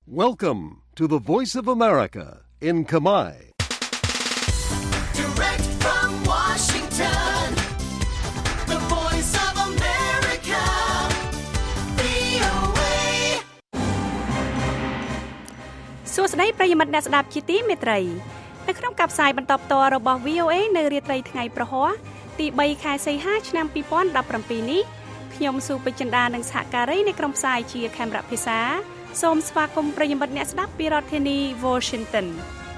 Welcome to the Voice of America in Khmer. Direct from Washington, the Voice of America, VOA. សួស្តីប្រិយមិត្តអ្នកស្ដាប់ជាទីមេត្រីនៅក្នុងការផ្សាយបន្តផ្ទាល់របស់ VOA នៅរាត្រីថ្ងៃប្រហ័សទី3ខែសីហាឆ្នាំ2017នេះខ្ញុំស៊ូពេជ្រចិន្តានិងសហការីនៃក្រុមផ្សាយជាខេមរៈភាសាសូមស្វាគមន៍ប្រិយមិត្តអ្នកស្ដាប់ពីរដ្ឋធានី Washington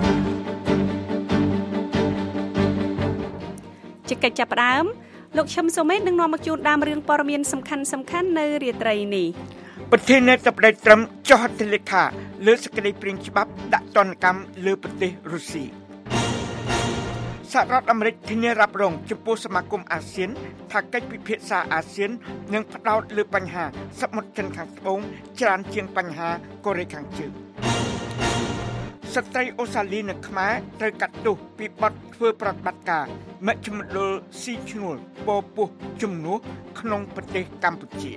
ជាកិច្ចចាប់ផ្ដើមលោកឈឹមសូមេតនឹងនាំមកជូនដើមរឿងព័ត៌មានសំខាន់ៗនៅរាត្រីនេះប្រធានាធិបតីត្រឹមចុះហត្ថលេខាលើសេចក្តីព្រាងច្បាប់ដាក់ទណ្ឌកម្មលើប្រទេសរុស្ស៊ីសហរដ្ឋអាមេរិកធានារ៉ាប់រងចំពោះសមាគមអាស៊ានថាកិច្ចពិភាក្សាអាស៊ាននឹងផ្ដោតលើបញ្ហាសមុទ្រចិនខាងត្បូងច្រើនជាងបញ្ហាកូរ៉េខាងជើងស្ត្រីអូស្ត្រាលីនៅខ្មែរត្រូវកាត់ទោសពីបទធ្វើប្រតិបត្តិការមជ្ឈមណ្ឌលស៊ីឈ្នួលពពោះជំនួសក្នុងប្រទេសកម្ពុជា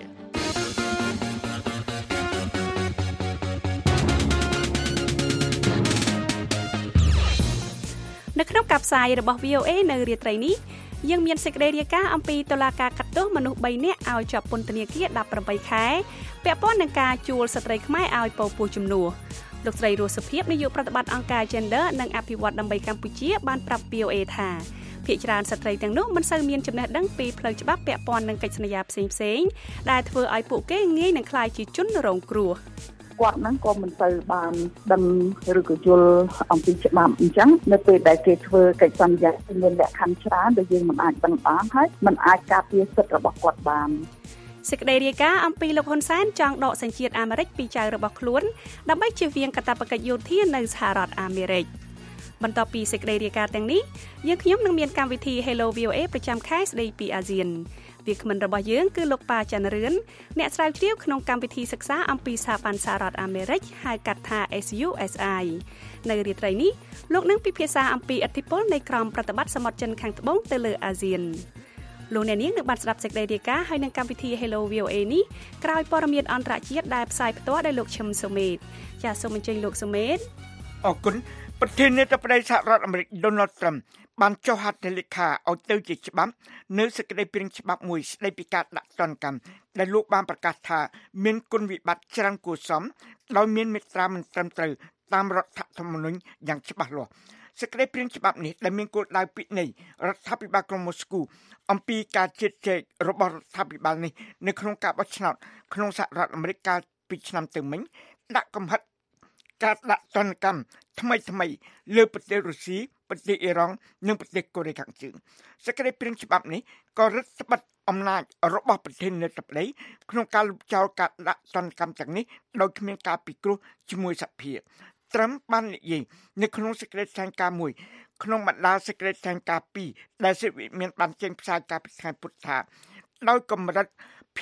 នៅក្នុងការផ្សាយរបស់ VOA នៅរាត្រីនេះយើងមានសេចក្តីរាយការណ៍អំពីតុលាការកាត់ទោសមនុស្ស3នាក់ឲ្យជាប់ពន្ធនាគារ18ខែពាក់ព័ន្ធនឹងការជួលស្ត្រីខ្មែរឲ្យពពោះជំនួសលោកស្រីរស់សុភីនាយកប្រតិបត្តិអង្គការ Gender និងអភិវឌ្ឍដើម្បីកម្ពុជាបានប្រាប់ VOA ថាភាគច្រើនស្ត្រីទាំងនោះមិនសូវមានចំណេះដឹងពីផ្លូវច្បាប់ពាក់ព័ន្ធនឹងកិច្ចសន្យាផ្សេងៗដែលធ្វើឲ្យពួកគេងាយនឹងក្លាយជាជនរងគ្រោះគាត់ហ្នឹងក៏មិនទៅបានដឹងឬក៏យល់អំពីច្បាប់អញ្ចឹងនៅពេលដែលគេធ្វើកិច្ចសន្យាមានលក្ខខណ្ឌច្រើនដែលយើងមិនអាចដឹងបានហើយមិនអាចការពារសិទ្ធិរបស់គាត់បានសេចក្តីរាយការណ៍អំពីលោកហ៊ុនសែនចង់ដកសញ្ជាតិអាមេរិកពីចៅរបស់ខ្លួនដើម្បីជៀសវាងកាតព្វកិច្ចយោធានៅសហរដ្ឋអាមេរិកបន្ទាប់ពីសេចក្តីរាយការណ៍ទាំងនេះយើងខ្ញុំនឹងមានកម្មវិធី Hello VOA ប្រចាំខែស្តីពីអាស៊ានវាគ្មិនរបស់យើងគឺលោកប៉ាច័ន្ទរឿនអ្នកស្រាវជ្រាវក្នុងកម្មវិធីសិក្សាអំពីស្ថាប័នសហរដ្ឋអាមេរិកហៅកាត់ថា SUSI នៅរាត្រីនេះលោកនឹងពិភាក្សាអំពីឥទ្ធិពលនៃក្រមប្រតិបត្តិសមុទ្រចិនខាងត្បូងទៅលើអាស៊ានលោកអ្នកនាងនឹងបានស្ដាប់សេចក្តីរាយការណ៍ហើយនឹងកម្មវិធី Hello VOA នេះក្រោយព័ត៌មានអន្តរជាតិដែលផ្សាយផ្ទាល់ដោយលោកឈឹមសូមេតចាសសូមអញ្ជើញលោកសូមេតអរគុណប្រធានាធិបតីសហរដ្ឋអាមេរិក Donald Trump បានចុះហត្ថលេខាឲ្យទៅជាច្បាប់នៅសេចក្តីព្រាងច្បាប់មួយស្តីពីការដាក់ទណ្ឌកម្មដែលលោកបានប្រកាសថាមានគុណវិបត្តិច្រើនគួរសមដោយមានមាត្រាមិនត្រឹមត្រូវតាមរដ្ឋធម្មនុញ្ញយ៉ាងច្បាស់លាស់សេចក្តីព្រាងច្បាប់នេះដែលមានគោលដៅពិន័យរដ្ឋាភិបាលក្រុងម៉ូស្គូអំពីការជិតជែករបស់រដ្ឋាភិបាលនេះនៅក្នុងការបោះឆ្នោតក្នុងសហរដ្ឋអាមេរិកកាលពីឆ្នាំទៅមិញដាក់កំហិតការដាក់ទណ្ឌកម្មថ្មីលើប្រទេសរុស្ស៊ីប្រទេសអ៊ីរ៉ង់និងប្រទេសកូរ៉េខាងជើងសេចក្តីព្រាងច្បាប់នេះក៏រឹតបន្តឹងអំណាចរបស់ប្រធានាធិបតីក្នុងការលុបចោលការដាក់ទណ្ឌកម្មទាំងនេះដោយគ្មានការពិគ្រោះជាមួយសភាត្រឹមបាននិយាយនៅក្នុងសេចក្តីថ្លែងការណ៍មួយក្នុងបណ្ដាសេចក្តីថ្លែងការណ៍2ដែលសិទ្ធិមានបានចេញផ្សាយកាលពីថ្ងៃពុធថាដោយកម្រិត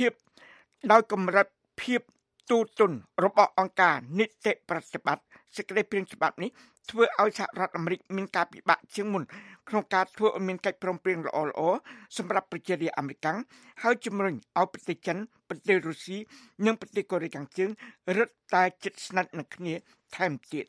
ភាពទូទុនរបស់អង្គការនីតិប្រតិបត្តិសេចក្តីព្រាងច្បាប់នេះធ្វើឲ្យសហរដ្ឋអាមេរិកមានការពិបាកជាងមុនក្នុងការធ្វើឲ្យមានកិច្ចព្រមព្រៀងល្អៗសម្រាប់ប្រជារាស្ត្រអាមេរិកហើយជំរុញឲ្យប្រទេសចិនប្រទេសរុស្ស៊ីនិងប្រទេសកូរ៉េខាងជើងរឹតតែជិតស្និទ្ធនឹងគ្នាថែមទៀត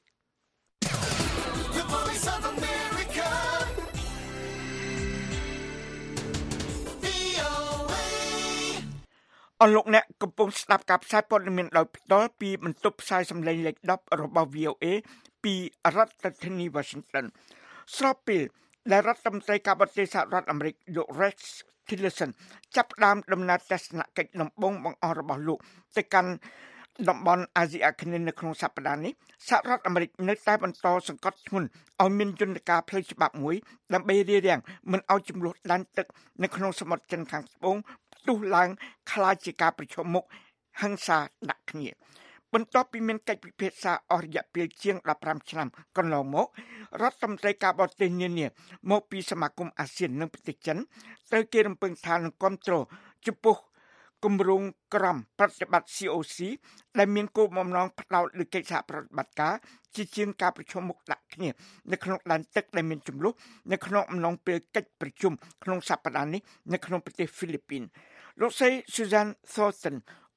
អរលោកអ្នកកំពុងស្ដាប់ការផ្សាយព័ត៌មានដោយផ្ទាល់ពីបន្ទប់ផ្សាយសម្លេងលេខ10របស់ VOA ពីរដ្ឋធានី Washington ស្របពេលដែលរដ្ឋមន្ត្រីការបរទេសសហរដ្ឋអាមេរិកលោក Rex Tillerson ចាប់ផ្ដើមដំណើរទស្សនកិច្ចដំបូងបង្អស់របស់លោកទៅកាន់តំបន់អាស៊ីអាគ្នេយ៍នៅក្នុងសប្តាហ៍នេះសហរដ្ឋអាមេរិកនៅតែបន្តសង្កត់ធ្ងន់ឲ្យមានយន្តការផ្លូវច្បាប់មួយដើម្បីរារាំងមិនឲ្យចំនួនដែនទឹកនៅក្នុងសមុទ្រចិនខាងត្បូងផ្ទុះឡើងខ្លាចជាការប្រឈមមុខហិង្សាដាក់គ្នាបន្ទាប់ពីមានកិច្ចពិភាក្សាអស់រយៈពេលជាង15ឆ្នាំកន្លងមករដ្ឋមន្ត្រីការបរទេសនានាមកពីសមាគមអាស៊ាននិងប្រទេសចិនត្រូវគេរំពឹងថានឹងគាំទ្រចំពោះគម្រោងក្រមប្រតិបត្តិ COC ដែលមានគោលបំណងផ្ដោតលើកិច្ចសហប្រតិបត្តិការជាជាងការប្រជុំមុខដាក់គ្នានៅក្នុងដែនទឹកដែលមានចំនួននៅក្នុងអំឡុងពេលកិច្ចប្រជុំក្នុងសប្តាហ៍នេះនៅក្នុងប្រទេសហ្វីលីពីនលោកស្រី Susan Thornton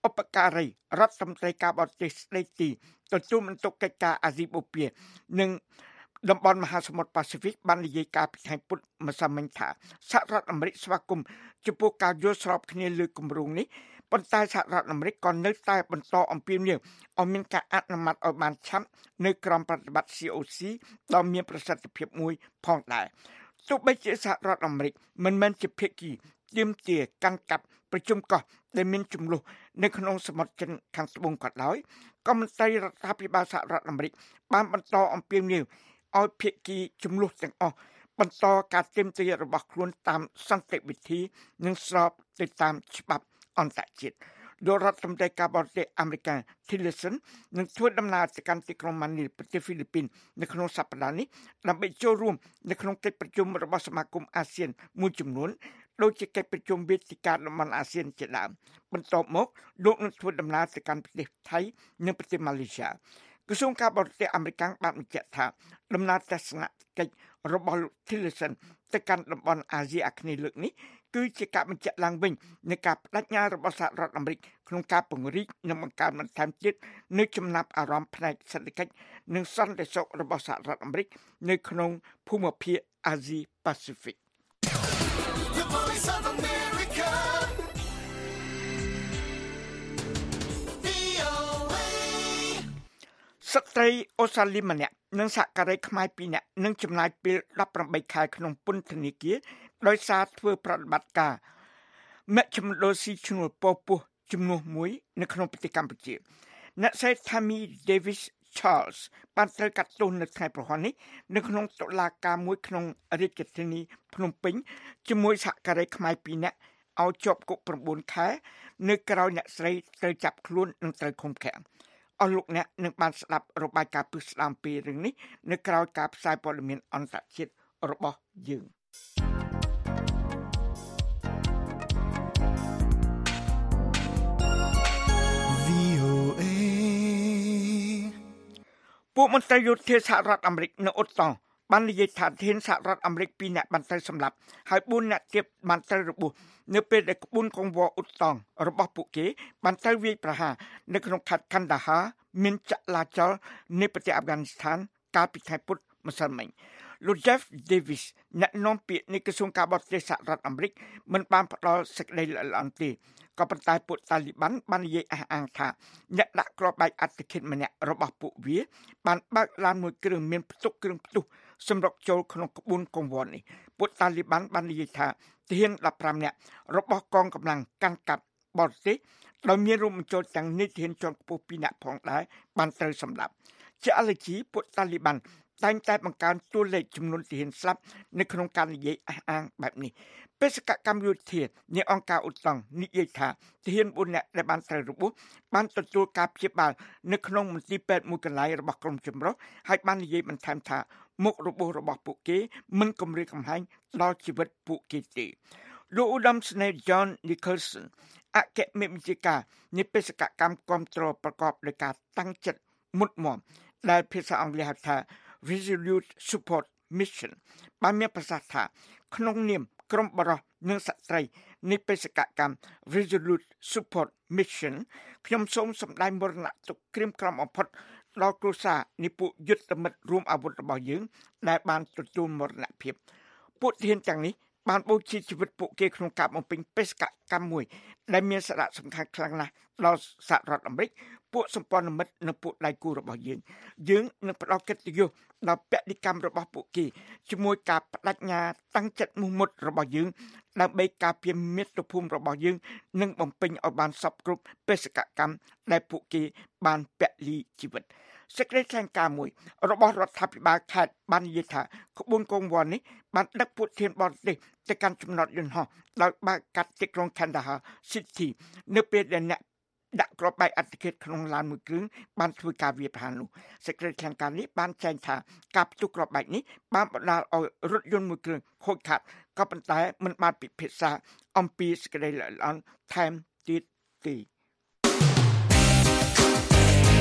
ឧបការីរដ្ឋមន្ត្រីការបរទេសស្ដីទីទទួលបន្ទុកកិច្ចការអាស៊ីបូព៌ានិងតំបន់មហាសមុទ្រប៉ាស៊ីហ្វិកបាននិយាយការពីថ្ងៃពុធម្សិលមិញថាសហរដ្ឋអាមេរិកស្វាគមន៍ចំពោះការយល់ស្របគ្នាលើគម្រោងនេះប៉ុន្តែសហរដ្ឋអាមេរិកក៏នៅតែបន្តអំពាវនាវឲ្យមានការអនុម័តឲ្យបានឆាប់នៅក្រោមប្រតិបត្តិ COC ដ៏មានប្រសិទ្ធភាពមួយផងដែរទោះបីជាសហរដ្ឋអាមេរិកមិនមែនជាភាគីទាមទារកាន់កាប់ប្រជុំកោះដែលមានចំនួននៅក្នុងសមុទ្រចិនខាងត្បូងក៏ដោយក៏មន្ត្រីរដ្ឋាភិបាលសហរដ្ឋអាមេរិកបានបន្តអំពាវនាវឲ្យភាគីចំនួនទាំងអស់បន្តការទាមទាររបស់ខ្លួនតាមសន្តិវិធីនិងស្របទៅតាមច្បាប់អន្តរជាតិរដ្ឋមន្ត្រីការបរទេសអាមេរិក Tillerson នឹងធ្វើដំណើរទៅកាន់ទីក្រុងម៉ានីលប្រទេសហ្វីលីពីននៅក្នុងសប្តាហ៍នេះដើម្បីចូលរួមនៅក្នុងកិច្ចប្រជុំរបស់សមាគមអាស៊ានមួយចំនួនដូចជាកិច្ចប្រជុំវេទិកាតំបន់អាស៊ានជាដើមបន្ទាប់មកលោកនឹងធ្វើដំណើរទៅកាន់ប្រទេសថៃនិងប្រទេសម៉ាឡេស៊ីក្រសួងការបរទេសអាមេរិកបានបញ្ជាក់ថាដំណើរទស្សនកិច្ចរបស់លោក Tillerson ទៅកាន់តំបន់អាស៊ីអាគ្នេយ៍លើកនេះគឺជាការបញ្ជាក់ឡើងវិញនៃការបដិញ្ញារបស់សហរដ្ឋអាមេរិកក្នុងការពង្រីកនិងបង្កើនបន្ថែមទៀតនូវចំណាប់អារម្មណ៍ផ្នែកសេដ្ឋកិច្ចនិងសន្តិសុខរបស់សហរដ្ឋអាមេរិកនៅក្នុងភូមិភាគអាស៊ីប៉ាស៊ីហ្វិក The Voice of America. VOA. ស្ត្រីអូស្ត្រាលីម្នាក់និងសហការីខ្មែរ2នាក់នឹងចំណាយពេល18ខែក្នុងពន្ធនាគារដោយសារធ្វើប្រតិបត្តិការមជ្ឈមណ្ឌលស៊ីឈ្នួលពពោះចំនួនមួយនៅក្នុងប្រទេសកម្ពុជាអ្នកស្រី Tammy Davis Charles បានត្រូវកាត់ទោសនៅថ្ងៃប្រហ័ននេះនៅក្នុងតុលាការមួយក្នុងរាជធានីភ្នំពេញជាមួយសហការីខ្មែរ2នាក់ឲ្យជាប់គុក9ខែនៅក្រៅអ្នកស្រីត្រូវចាប់ខ្លួននិងត្រូវឃុំឃាំងអស់លោកអ្នកនឹងបានស្ដាប់របាយការណ៍ពិស្ដារពីរឿងនេះនៅក្រៅការផ្សាយព័ត៌មានអន្តរជាតិរបស់យើងពួកមន្ត្រីយោធាសហរដ្ឋអាមេរិកនៅអ៊ុតតង់បាននិយាយថាធានសហរដ្ឋអាមេរិក2នាក់បានត្រូវសម្លាប់ហើយ4នាក់ទៀតបានត្រូវរបួសនៅពេលដែលក្បួនកង្វល់អ៊ុតតង់របស់ពួកគេបានត្រូវវាយប្រហារនៅក្នុងខេត្ត Kandahar មានចលាចលនៃប្រទេសអាហ្វហ្គានីស្ថានកាលពីថ្ងៃពុធម្សិលមិញលោក Jeff Davis អ្នកនាំពាក្យនៃក្រសួងការបរទេសសហរដ្ឋអាមេរិកមិនបានផ្ដល់សេចក្តីល្អិតទេក៏ប៉ុន្តែពួកតាលីប៊ាន់បាននិយាយអះអាងថាអ្នកដាក់គ្រាប់បែកអត្តឃាតម្នាក់របស់ពួកវាបានបើកឡានមួយគ្រឿងមានផ្ទុកគ្រឿងផ្ទុះសម្រុកចូលក្នុងក្បួនកង្វល់នេះពួកតាលីប៊ាន់បាននិយាយថាទាហាន15នាក់របស់កងកម្លាំងកាន់កាប់បរទេសដោយមានរួមបញ្ចូលទាំងនាយទាហានជាន់ខ្ពស់2នាក់ផងដែរបានត្រូវសម្លាប់ជាអលជី ពួកតាលីប៊ាន់តែងតែបង្កើនតួលេខចំនួនទាហានស្លាប់នៅក្នុងការនិយាយអះអាងបែបនេះបេសកកម្មយោធានៃអង្គការអ៊ុតតង់និយាយថាទាហាន4នាក់ដែលបានត្រូវរបួសបានទទួលការព្យាបាលនៅក្នុងមន្ទីរពេទ្យមួយកន្លែងរបស់ក្រុមចម្រុះហើយបាននិយាយបន្ថែមថាមុខរបួសរបស់ពួកគេមិនគំរាមកំហែងដល់ជីវិតពួកគេទេលោកឧត្តមសេនីយ៍ John Nicholson អគ្គមេបញ្ជាការនៃបេសកកម្មគ្រប់គ្រងប្រកបដោយការតាំងចិត្តមុតមមដែលភាសាអង់គ្លេសហៅថា Resolute Support Mission បានមានប្រសាសន៍ថាក្នុងនាមក្រុមបរិសុទ្ធនិងស្ត្រីនៃបេសកកម្ម Resolute Support Mission ខ្ញុំសូមសម្ដែងមរណទុក្ខក្រៀមក្រំបំផុតដល់គ្រួសារនៃពួកយុទ្ធមិត្តរួមអាវុធរបស់យើងដែលបានទទួលមរណភាពពួកទាហានទាំងនេះបានបូជាជីវិតពួកគេក្នុងការបំពេញបេសកកម្មមួយដែលមានសារៈសំខាន់ខ្លាំងណាស់ដល់សហរដ្ឋអាមេរិកពួកសម្ព័ន្ធមិត្តនិងពួកដៃគូរបស់យើងនឹងផ្ដល់កិត្តិយសដល់បដិកម្មរបស់ពួកគេជាមួយការបដិញ្ញាតាំងចិត្តមោះមុតរបស់យើងដើម្បីការពារមាតុភូមិរបស់យើងនិងបំពេញឲ្យបានសពគ្រប់បេសកកម្មដែលពួកគេបានពលីជីវិតសេចក្តីថ្លែងការណ៍មួយរបស់រដ្ឋាភិបាលខេត្តបាននិយាយថាក្បួនកង្វល់នេះបានដឹកពួកធានបរទេសទៅកាន់ចំណតយន្តហោះដោយបើកកាត់ទីក្រុង Kandahar City នៅពេលដែលអ្នកដាក់គ្រាប់បែកអត្តឃាតក្នុងឡានមួយគ្រឿងបានធ្វើការវាយប្រហារនោះសេចក្តីថ្លែងការណ៍នេះបានចែងថាការផ្ទុះគ្រាប់បែកនេះបានបណ្ដាលឲ្យរថយន្តមួយគ្រឿងខូចខាតក៏ប៉ុន្តែមិនបានពិភាក្សាអំពីសេចក្តីល្អិតល្អន់ថែមទៀតទេ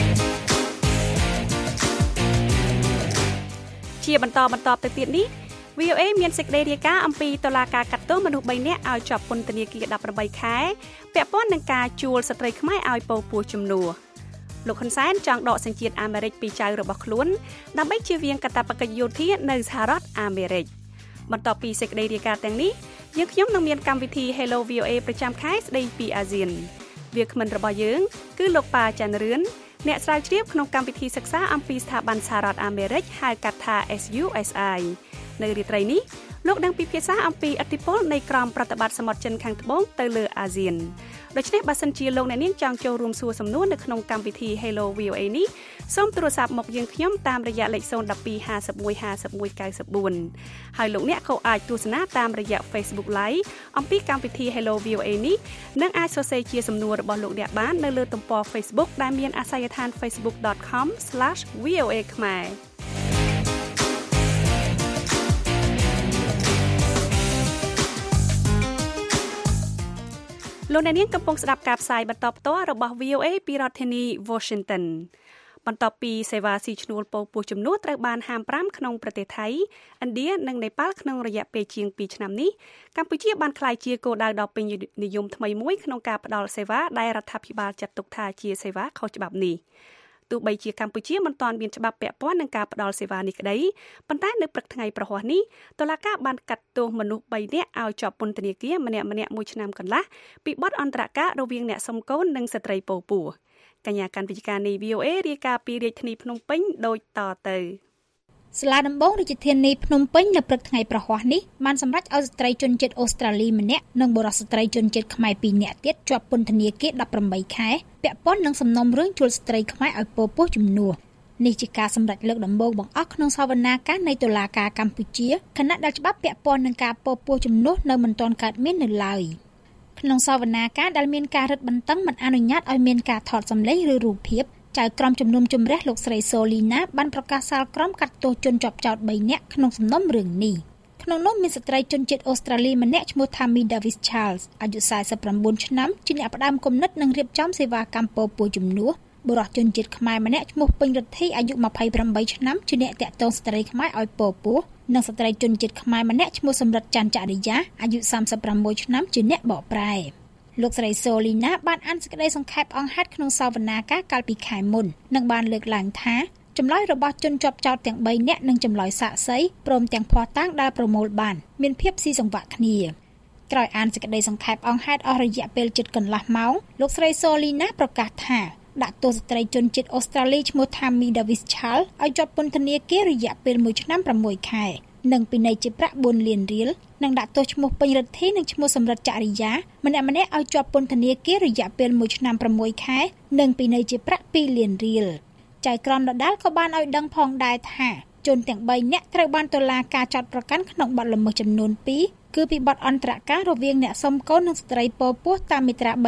ជាបន្តទៅទៀតនេះ VOA មានសេចក្តីរាយការណ៍អំពីតុលាការកាត់ទោសមនុស្ស3នាក់ឲ្យជាប់ពន្ធនាគារ18ខែពាក់ព័ន្ធនឹងការជួលស្ត្រីខ្មែរឲ្យពោពោះជំនួសលោកហ៊ុនសែនចង់ដកសញ្ជាតិអាមេរិកពីចៅរបស់ខ្លួនដើម្បីជៀសវាងកាតព្វកិច្ចយោធានៅសហរដ្ឋអាមេរិកបន្ទាប់ពីសេចក្តីរាយការណ៍ទាំងនេះយើងខ្ញុំនឹងមានកម្មវិធី Hello VOA ប្រចាំខែស្ដីពីអាស៊ានវាគ្មិនរបស់យើងគឺលោកប៉ាច័ន្ទរឿនអ្នកស្រាវជ្រាវក្នុងកម្មវិធីសិក្សាអំពីស្ថាប័នសហរដ្ឋអាមេរិកហៅកាត់ថា SUSI នៅរាត្រីនេះលោកនឹងពិភាក្សាអំពីឥទ្ធិពលនៃក្រមប្រតិបត្តិសមុទ្រចិនខាងត្បូងទៅលើអាស៊ានដូច្នេះបើសិនជាលោកអ្នកនាងចង់ចូលរួមសួរសំណួរនៅក្នុងកម្មវិធី Hello VOA នេះសូមទូរស័ព្ទមកយើងខ្ញុំតាមរយៈលេខ012 51 51 94ហើយលោកអ្នកក៏អាចទស្សនាតាមរយៈ Facebook Live អំពីកម្មវិធី Hello VOA នេះនិងអាចសរសេរជាសំណួររបស់លោកអ្នកបាននៅលើទំព័រ Facebook ដែលមានអាសយដ្ឋាន facebook.com/voa ខ្មែរលោកអ្នកនាងកំពុងស្ដាប់ការផ្សាយបន្តផ្ទាល់របស់ VOA ពីរដ្ឋធានី Washington បន្ទាប់ពីសេវាស៊ីឈ្នួលពោពោះជំនួសត្រូវបានហាម5ក្នុងប្រទេសថៃឥណ្ឌានិងនេប៉ាល់ក្នុងរយៈពេលជាង2ឆ្នាំនេះកម្ពុជាបានក្លាយជាគោលដៅដ៏ពេញនិយមថ្មីមួយក្នុងការផ្តល់សេវាដែលរដ្ឋាភិបាលចាត់ទុកថាជាសេវាខុសច្បាប់នេះទោះបីជាកម្ពុជាមិនទាន់មានច្បាប់ពាក់ព័ន្ធនឹងការផ្តល់សេវានេះក្តីប៉ុន្តែនៅព្រឹកថ្ងៃប្រហ័សនេះតុលាការបានកាត់ទោសមនុស្ស3នាក់ឲ្យជាប់ពន្ធនាគារម្នាក់ៗ1ឆ្នាំកន្លះពីបទអន្តរការរវាងអ្នកសុំកូននិងស្ត្រីពោពោះកញ្ញាកាន់វិទ្យការនី VOA រាយការណ៍ពីរាជធានីភ្នំពេញដូចតទៅសាលាដំបងរាជធានីភ្នំពេញនៅព្រឹកថ្ងៃប្រហ័សនេះបានសម្រេចឲ្យស្ត្រីជនជាតិអូស្ត្រាលីម្នាក់និងបុរសស្ត្រីជនជាតិខ្មែរ2នាក់ទៀតជាប់ពន្ធនាគារ18ខែពាក់ព័ន្ធនឹងសំណុំរឿងជួលស្ត្រីខ្មែរឲ្យពោពោះជំនួសនេះជាការសម្រេចលើកដំបូងបង្អស់ក្នុងសវនាការនៃតុលាការកម្ពុជាខណៈដែលច្បាប់ពាក់ព័ន្ធនឹងការពោពោះជំនួសនៅមិនទាន់កើតមាននៅឡើយក្នុងសវនាការដែលមានការរឹតបន្តឹងមិនអនុញ្ញាតឲ្យមានការថតសម្លេងឬរូបភាពចៅក្រមជំនុំជម្រះលោកស្រីសូលីណាបានប្រកាសសាលក្រមកាត់ទោសជនជាប់ចោទ3នាក់ក្នុងសំណុំរឿងនេះក្នុងនោះមានស្ត្រីជនជាតិអូស្ត្រាលីម្នាក់ឈ្មោះ Tammy Davis Charles អាយុ49ឆ្នាំជាអ្នកផ្ដើមគំនិតនិងរៀបចំសេវាកម្មពោពោះជំនួសបុរសជនជាតិខ្មែរម្នាក់ឈ្មោះពេញរិទ្ធីអាយុ28ឆ្នាំជាអ្នកតាក់ទងស្ត្រីខ្មែរឲ្យពោពោះនិងស្ត្រីជនជាតិខ្មែរម្នាក់ឈ្មោះសំរិទ្ធច័ន្ទចរិយាអាយុ36ឆ្នាំជាអ្នកបកប្រែលោកស្រីសូលីណាបានអានសេចក្តីសង្ខេបអង្គហេតុក្នុងសវនាការកាលពីខែមុននិងបានលើកឡើងថាចម្លើយរបស់ជនជាប់ចោទទាំង3នាក់និងចម្លើយសាក្សីព្រមទាំងភស្តុតាងដែលប្រមូលបានមានភាពស៊ីសង្វាក់គ្នាក្រោយអានសេចក្តីសង្ខេបអង្គហេតុអស់រយៈពេលជិតកន្លះម៉ោងលោកស្រីសូលីណាប្រកាសថាដាក់ទោសស្ត្រីជនជាតិអូស្ត្រាលីឈ្មោះ Tammy Davis Charles ឲ្យជាប់ពន្ធនាគាររយៈពេល1ឆ្នាំ6ខែនិងពិន័យជាប្រាក់4លានរៀលនិងដាក់ទោសឈ្មោះពេញរិទ្ធីនិងឈ្មោះសំរិទ្ធចរិយាម្នាក់ៗឲ្យជាប់ពន្ធនាគាររយៈពេល1ឆ្នាំ6ខែនិងពិន័យជាប្រាក់2លានរៀលចៅក្រមដដាលក៏បានឲ្យដឹងផងដែរថាជនទាំង3នាក់ត្រូវបានតុលាការចាត់ប្រកាន់ក្នុងបទល្មើសចំនួន2គឺពីបទអន្តរការរវាងអ្នកសុំកូននិងស្ត្រីពោពោះតាមមាត្រា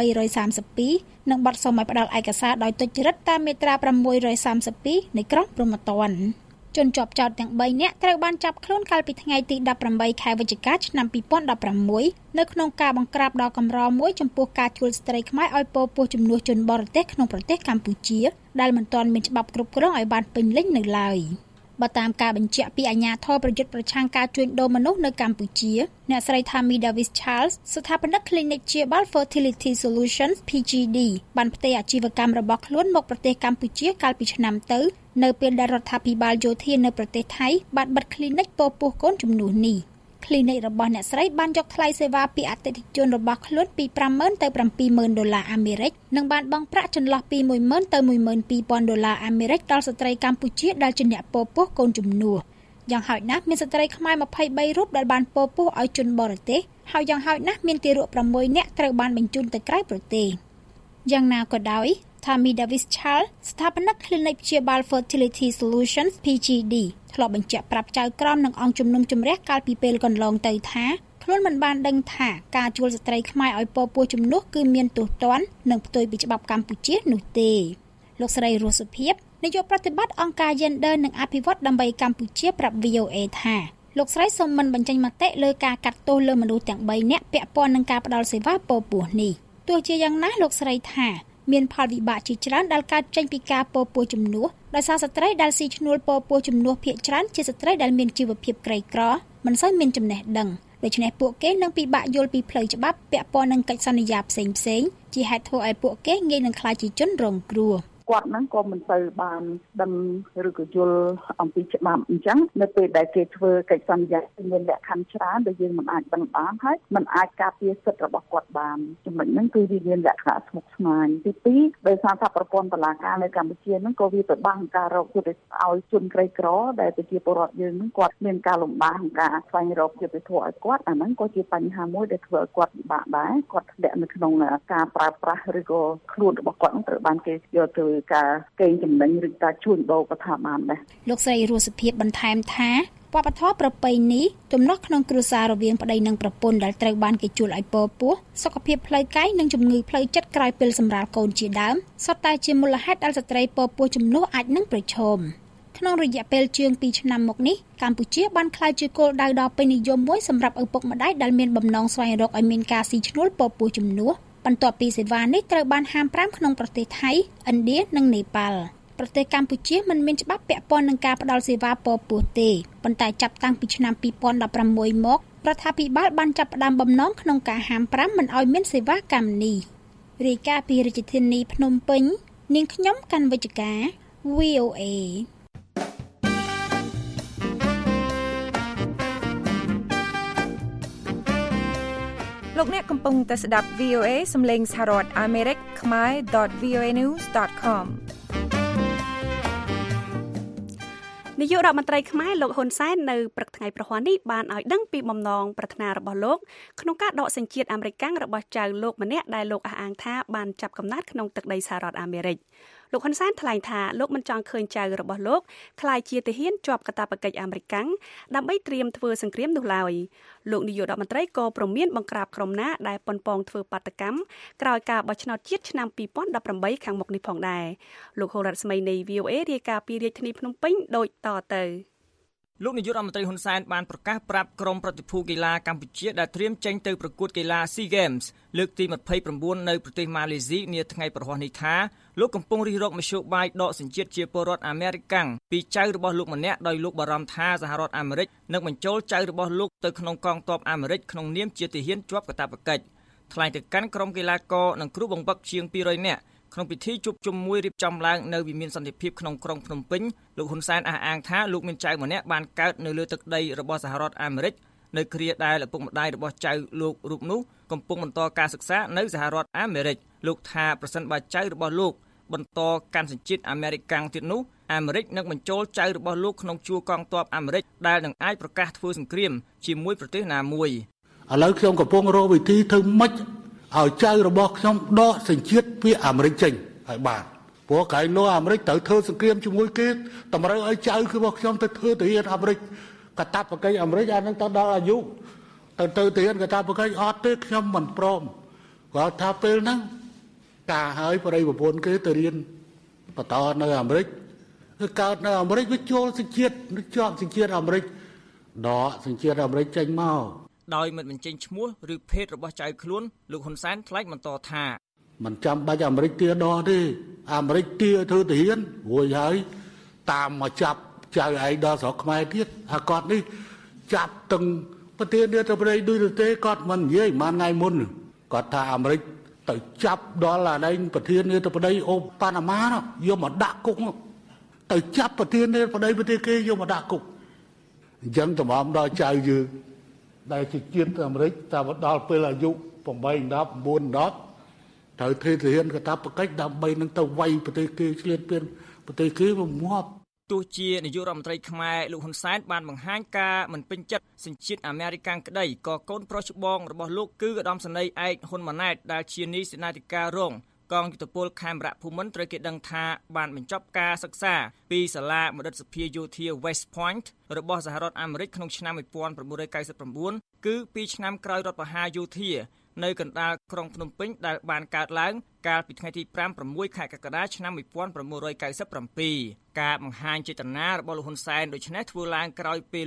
332និងបទសុំឲ្យផ្ដល់ឯកសារដោយទុច្ចរិតតាមមាត្រា632នៃក្រមព្រហ្មទណ្ឌជនជាប់ចោទទាំង3នាក់ត្រូវបានចាប់ខ្លួនកាលពីថ្ងៃទី18ខែវិច្ឆិកាឆ្នាំ2016នៅក្នុងការបង្ក្រាបដ៏កម្រមួយចំពោះការជួលស្ត្រីខ្មែរឲ្យពោពោះជំនួសជនបរទេសក្នុងប្រទេសកម្ពុជាដែលមិនទាន់មានច្បាប់គ្រប់គ្រងឲ្យបានពេញលេញនៅឡើយបើតាមការបញ្ជាក់ពីអាជ្ញាធរប្រយុទ្ធប្រឆាំងការជួញដូរមនុស្សនៅកម្ពុជាអ្នកស្រី Tammy Davis Charles ស្ថាបនិក Clinic ព្យាបាល Fertility Solutions PGD បានផ្ទេរអាជីវកម្មរបស់ខ្លួនមកប្រទេសកម្ពុជាកាលពីឆ្នាំទៅនៅពេលដែលរដ្ឋាភិបាលយោធានៅប្រទេសថៃបានបិទ Clinic ពោពោះកូនជំនួសនេះ Clinic របស់អ្នកស្រីបានយកថ្លៃសេវាពីអតិថិជនរបស់ខ្លួនពី$50,000ទៅ$70,000អាមេរិកនិងបានបង់ប្រាក់ចន្លោះពី$10,000ទៅ$12,000អាមេរិកដល់ស្ត្រីកម្ពុជាដែលជាអ្នកពោពោះកូនជំនួសយ៉ាងហោចណាស់មានស្ត្រីខ្មែរ23រូបដែលបានពោពោះឲ្យជនបរទេសហើយយ៉ាងហោចណាស់មានទារក6នាក់ត្រូវបានបញ្ជូនទៅក្រៅប្រទេសយ៉ាងណាក៏ដោយ Tammy Davis Charles ស្ថាបនិក Clinic ព្យាបាល Fertility Solutions PGD ធ្លាប់បញ្ជាក់ប្រាប់ចៅក្រមនិងអង្គជំនុំជម្រះកាលពីពេលកន្លងទៅថាខ្លួនមិនបានដឹងថាការជួលស្ត្រីខ្មែរឲ្យពោពោះជំនួសគឺមានទោសទណ្ឌនិងផ្ទុយពីច្បាប់កម្ពុជានោះទេលោកស្រីរស់សុភាពនាយកប្រតិបត្តិអង្គការ Gender និងអភិវឌ្ឍដើម្បីកម្ពុជាប្រាប់ VOA ថាលោកស្រីសូមមិនបញ្ចេញមតិលើការកាត់ទោសលើមនុស្សទាំង3នាក់ពាក់ព័ន្ធនឹងការផ្តល់សេវាពោពោះនេះទោះជាយ៉ាងណាលោកស្រីថាមានផលវិបាកជាច្រើនដែលកើតចេញពីការពោពោះជំនួសដោយសារស្ត្រីដែលស៊ីឈ្នួលពោពោះជំនួសភាគច្រើនជាស្ត្រីដែលមានជីវភាពក្រីក្រមិនសូវមានចំណេះដឹងដូច្នេះពួកគេនឹងពិបាកយល់ពីផ្លូវច្បាប់ពាក់ព័ន្ធនឹងកិច្ចសន្យាផ្សេងៗជាហេតុធ្វើឲ្យពួកគេងាយនឹងក្លាយជាជនរងគ្រោះគាត់ហ្នឹងក៏មិនទៅបានដឹងឬក៏យល់អំពីច្បាប់អញ្ចឹងនៅពេលដែលគេធ្វើកិច្ចសន្យាមានលក្ខខណ្ឌច្រើនដែលយើងមិនអាចដឹងបានហើយមិនអាចការពារសិទ្ធិរបស់គាត់បានចំណុចហ្នឹងគឺវាមានលក្ខណៈស្មុគស្មាញទី2ដោយសារថាប្រព័ន្ធតុលាការនៅកម្ពុជាហ្នឹងក៏វាពិបាកក្នុងការរកយុត្តិធម៌ឲ្យជនក្រីក្រដែលប្រជាពលរដ្ឋយើងហ្នឹងគាត់មានការលំបាកក្នុងការស្វែងរកយុត្តិធម៌ឲ្យគាត់អាហ្នឹងក៏ជាបញ្ហាមួយដែលធ្វើឲ្យគាត់ពិបាកដែរគាត់ធ្លាក់នៅក្នុងការប្រើប្រាស់ឬក៏ខ្លួនរបស់គាត់ត្រូវបានគេយកទៅការកេងចំណេញឬការជួញដូរក៏ថាបានដែរលោកស្រីរស់សុភាពបន្ថែមថាវប្បធម៌ប្រពៃណីទំនាស់ក្នុងគ្រួសាររវាងប្តីនិងប្រពន្ធដែលត្រូវបានគេជួលឲ្យពោពោះសុខភាពផ្លូវកាយនិងជំងឺផ្លូវចិត្តក្រោយពេលសម្រាលកូនជាដើមសុទ្ធតែជាមូលហេតុដែលស្ត្រីពោពោះជំនួសអាចនឹងប្រឈមក្នុងរយៈពេលជាង2ឆ្នាំមកនេះកម្ពុជាបានក្លាយជាគោលដៅដ៏ពេញនិយមមួយសម្រាប់ឪពុកម្ដាយដែលមានបំណងស្វែងរកឲ្យមានការស៊ីឈ្នួលពោពោះជំនួសបន្ទាប់ពីសេវានេះត្រូវបានហាម5ក្នុងប្រទេសថៃឥណ្ឌានិងនេប៉ាល់ប្រទេសកម្ពុជាមិនមានច្បាប់ពាក់ព័ន្ធនឹងការផ្តល់សេវាពោពោះទេប៉ុន្តែចាប់តាំងពីឆ្នាំ2016មករដ្ឋាភិបាលបានចាប់ផ្ដើមបំណងក្នុងការហាម5មិនឲ្យមានសេវាកម្មនេះរាយការណ៍ពីរាជធានីភ្នំពេញនាងខ្ញុំកាន់វិជ្ជការ VOA លោកអ្នកកំពុងតែស្ដាប់ VOA សំឡេងសហរដ្ឋអាមេរិកខ្មែរ .voanews.com នាយករដ្ឋមន្ត្រីខ្មែរលោកហ៊ុនសែននៅព្រឹកថ្ងៃប្រហ័ននេះបានឲ្យដឹងពីបំណងប្រាថ្នារបស់លោកក្នុងការដកសញ្ជាតិអាមេរិករបស់ចៅលោកម្នាក់ដែលលោកអះអាងថាបានចាប់កំណើតក្នុងទឹកដីសហរដ្ឋអាមេរិកលោកហ៊ុនសែនថ្លែងថាលោកមិនចង់ឃើញចៅរបស់លោកក្លាយជាទាហានជាប់កាតព្វកិច្ចអាមេរិកដើម្បីត្រៀមធ្វើសង្គ្រាមនោះឡើយលោកនាយករដ្ឋមន្ត្រីក៏ព្រមានបង្ក្រាបក្រុមណាដែលប៉ុនប៉ងធ្វើបាតកម្មក្រោយការបោះឆ្នោតជាតិឆ្នាំ2018ខាងមុខនេះផងដែរលោកហូរ៉ាត់ស្មីនៃ VOA រាយការណ៍ពីរាជធានីភ្នំពេញដូចតទៅលោកនាយករដ្ឋមន្ត្រីហ៊ុនសែនបានប្រកាសប្រាប់ក្រុមប្រតិភូកីឡាកម្ពុជាដែលត្រៀមចេញទៅប្រកួតកីឡា SEA Games លើកទី29នៅប្រទេសម៉ាឡេស៊ីនាថ្ងៃប្រហ័សនេះថាលោកកំពុងរិះរកមធ្យោបាយដកសញ្ជាតិជាពលរដ្ឋអាមេរិកពីចៅរបស់លោកម្នាក់ដោយលោកបារម្ភថាសហរដ្ឋអាមេរិកនឹងបញ្ចូលចៅរបស់លោកទៅក្នុងកងទ័ពអាមេរិកក្នុងនាមជាទាហានជាប់កាតព្វកិច្ចថ្លែងទៅកាន់ក្រុមកីឡាករនិងគ្រូបង្វឹកជាង200នាក់ក្នុងពិធីជួបជុំមួយរៀបចំឡើងនៅវិមានសន្តិភាពក្នុងក្រុងភ្នំពេញលោកហ៊ុនសែនអះអាងថាលោកមានចៅម្នាក់បានកើតនៅលើទឹកដីរបស់សហរដ្ឋអាមេរិកនៅគ្រាដែលឪពុកម្ដាយរបស់ចៅលោករូបនោះកំពុងបន្តការសិក្សានៅសហរដ្ឋអាមេរិកលោកថាប្រសិនបើចៅរបស់លោកបន្តកាន់សញ្ជាតិអាមេរិកទៀតនោះអាមេរិកនឹងបញ្ចូលចៅរបស់លោកក្នុងជួរកងទ័ពអាមេរិកដែលនឹងអាចប្រកាសធ្វើសង្គ្រាមជាមួយប្រទេសណាមួយឥឡូវខ្ញុំកំពុងរកវិធីធ្វើម៉េចឲ្យចៅរបស់ខ្ញុំដកសញ្ជាតិពីអាមេរិកចេញឲ្យបានព្រោះក្រៃលោកអាមេរិកត្រូវធ្វើសង្គ្រាមជាមួយគេតម្រូវឲ្យចៅរបស់ខ្ញុំទៅធ្វើទាហានអាមេរិកកាតព្វកិច្ចអាមេរិកអានឹងទៅដល់អាយុទៅទាហានកាតព្វកិច្ចអត់ទេខ្ញុំមិនព្រមគាត់ថាពេលហ្នឹងការឲ្យប្រិយប្រពន្ធគេទៅរៀនបន្តនៅអាមេរិកគឺកើតនៅអាមេរិកវាចូលសញ្ជាតិជាប់សញ្ជាតិអាមេរិកដកសញ្ជាតិអាមេរិកចេញមកដោយមិនបញ្ចេញឈ្មោះឬភេទរបស់ចៅខ្លួនលោកហ៊ុនសែនថ្លែងបន្តថាមិនចាំបាច់អាមេរិកទាដកទេអាមេរិកទាធ្វើទាហានរួចហើយតាមមកចាប់ចៅឯងដល់ស្រុកខ្មែរទៀតអាគាត់នេះចាប់ទាំងប្រទេសនេះទៅប្រទេសដូចទេគាត់មិននិយាយមួយថ្ងៃមុនគាត់ថាអាមេរិកទៅចាប់ដល់អានេះប្រធានាធិបតីអូប៉ាណាម៉ាយកមកដាក់គុកទៅចាប់ប្រធានាធិបតីប្រទេសគេយកមកដាក់គុកអញ្ចឹងតម្រាំដល់ចៅយើងដែលជាជាតិអាមេរិកតែដល់ពេលអាយុ8 10 9 10ត្រូវធ្វើទាហានកាតព្វកិច្ចដើម្បីនឹងទៅវាយប្រទេសគេឆ្លៀតពៀនប្រទេសគេមកងាប់ទោះជានាយករដ្ឋមន្ត្រីខ្មែរលោកហ៊ុនសែនបានបង្ហាញការមិនពេញចិត្តសញ្ជាតិអាមេរិកក្តីក៏កូនប្រុសច្បងរបស់លោកគឺឧត្តមសេនីយ៍ឯកហ៊ុនម៉ាណែតដែលជានាយសេនាធិការរងកងយុទ្ធពលខេមរៈភូមិន្ទត្រូវគេដឹងថាបានបញ្ចប់ការសិក្សាពីសាលាមដិតសភាយោធា West Point របស់សហរដ្ឋអាមេរិកក្នុងឆ្នាំ1999គឺ2ឆ្នាំក្រោយរដ្ឋប្រហារយោធានៅកណ្ដាលក្រុងភ្នំពេញដែលបានកើតឡើងកាលពីថ្ងៃទី5-6 ខែកក្កដាឆ្នាំ1997ការបង្ហាញចេតនារបស់លោកហ៊ុនសែនដូច្នេះធ្វើឡើងក្រោយពេលលោក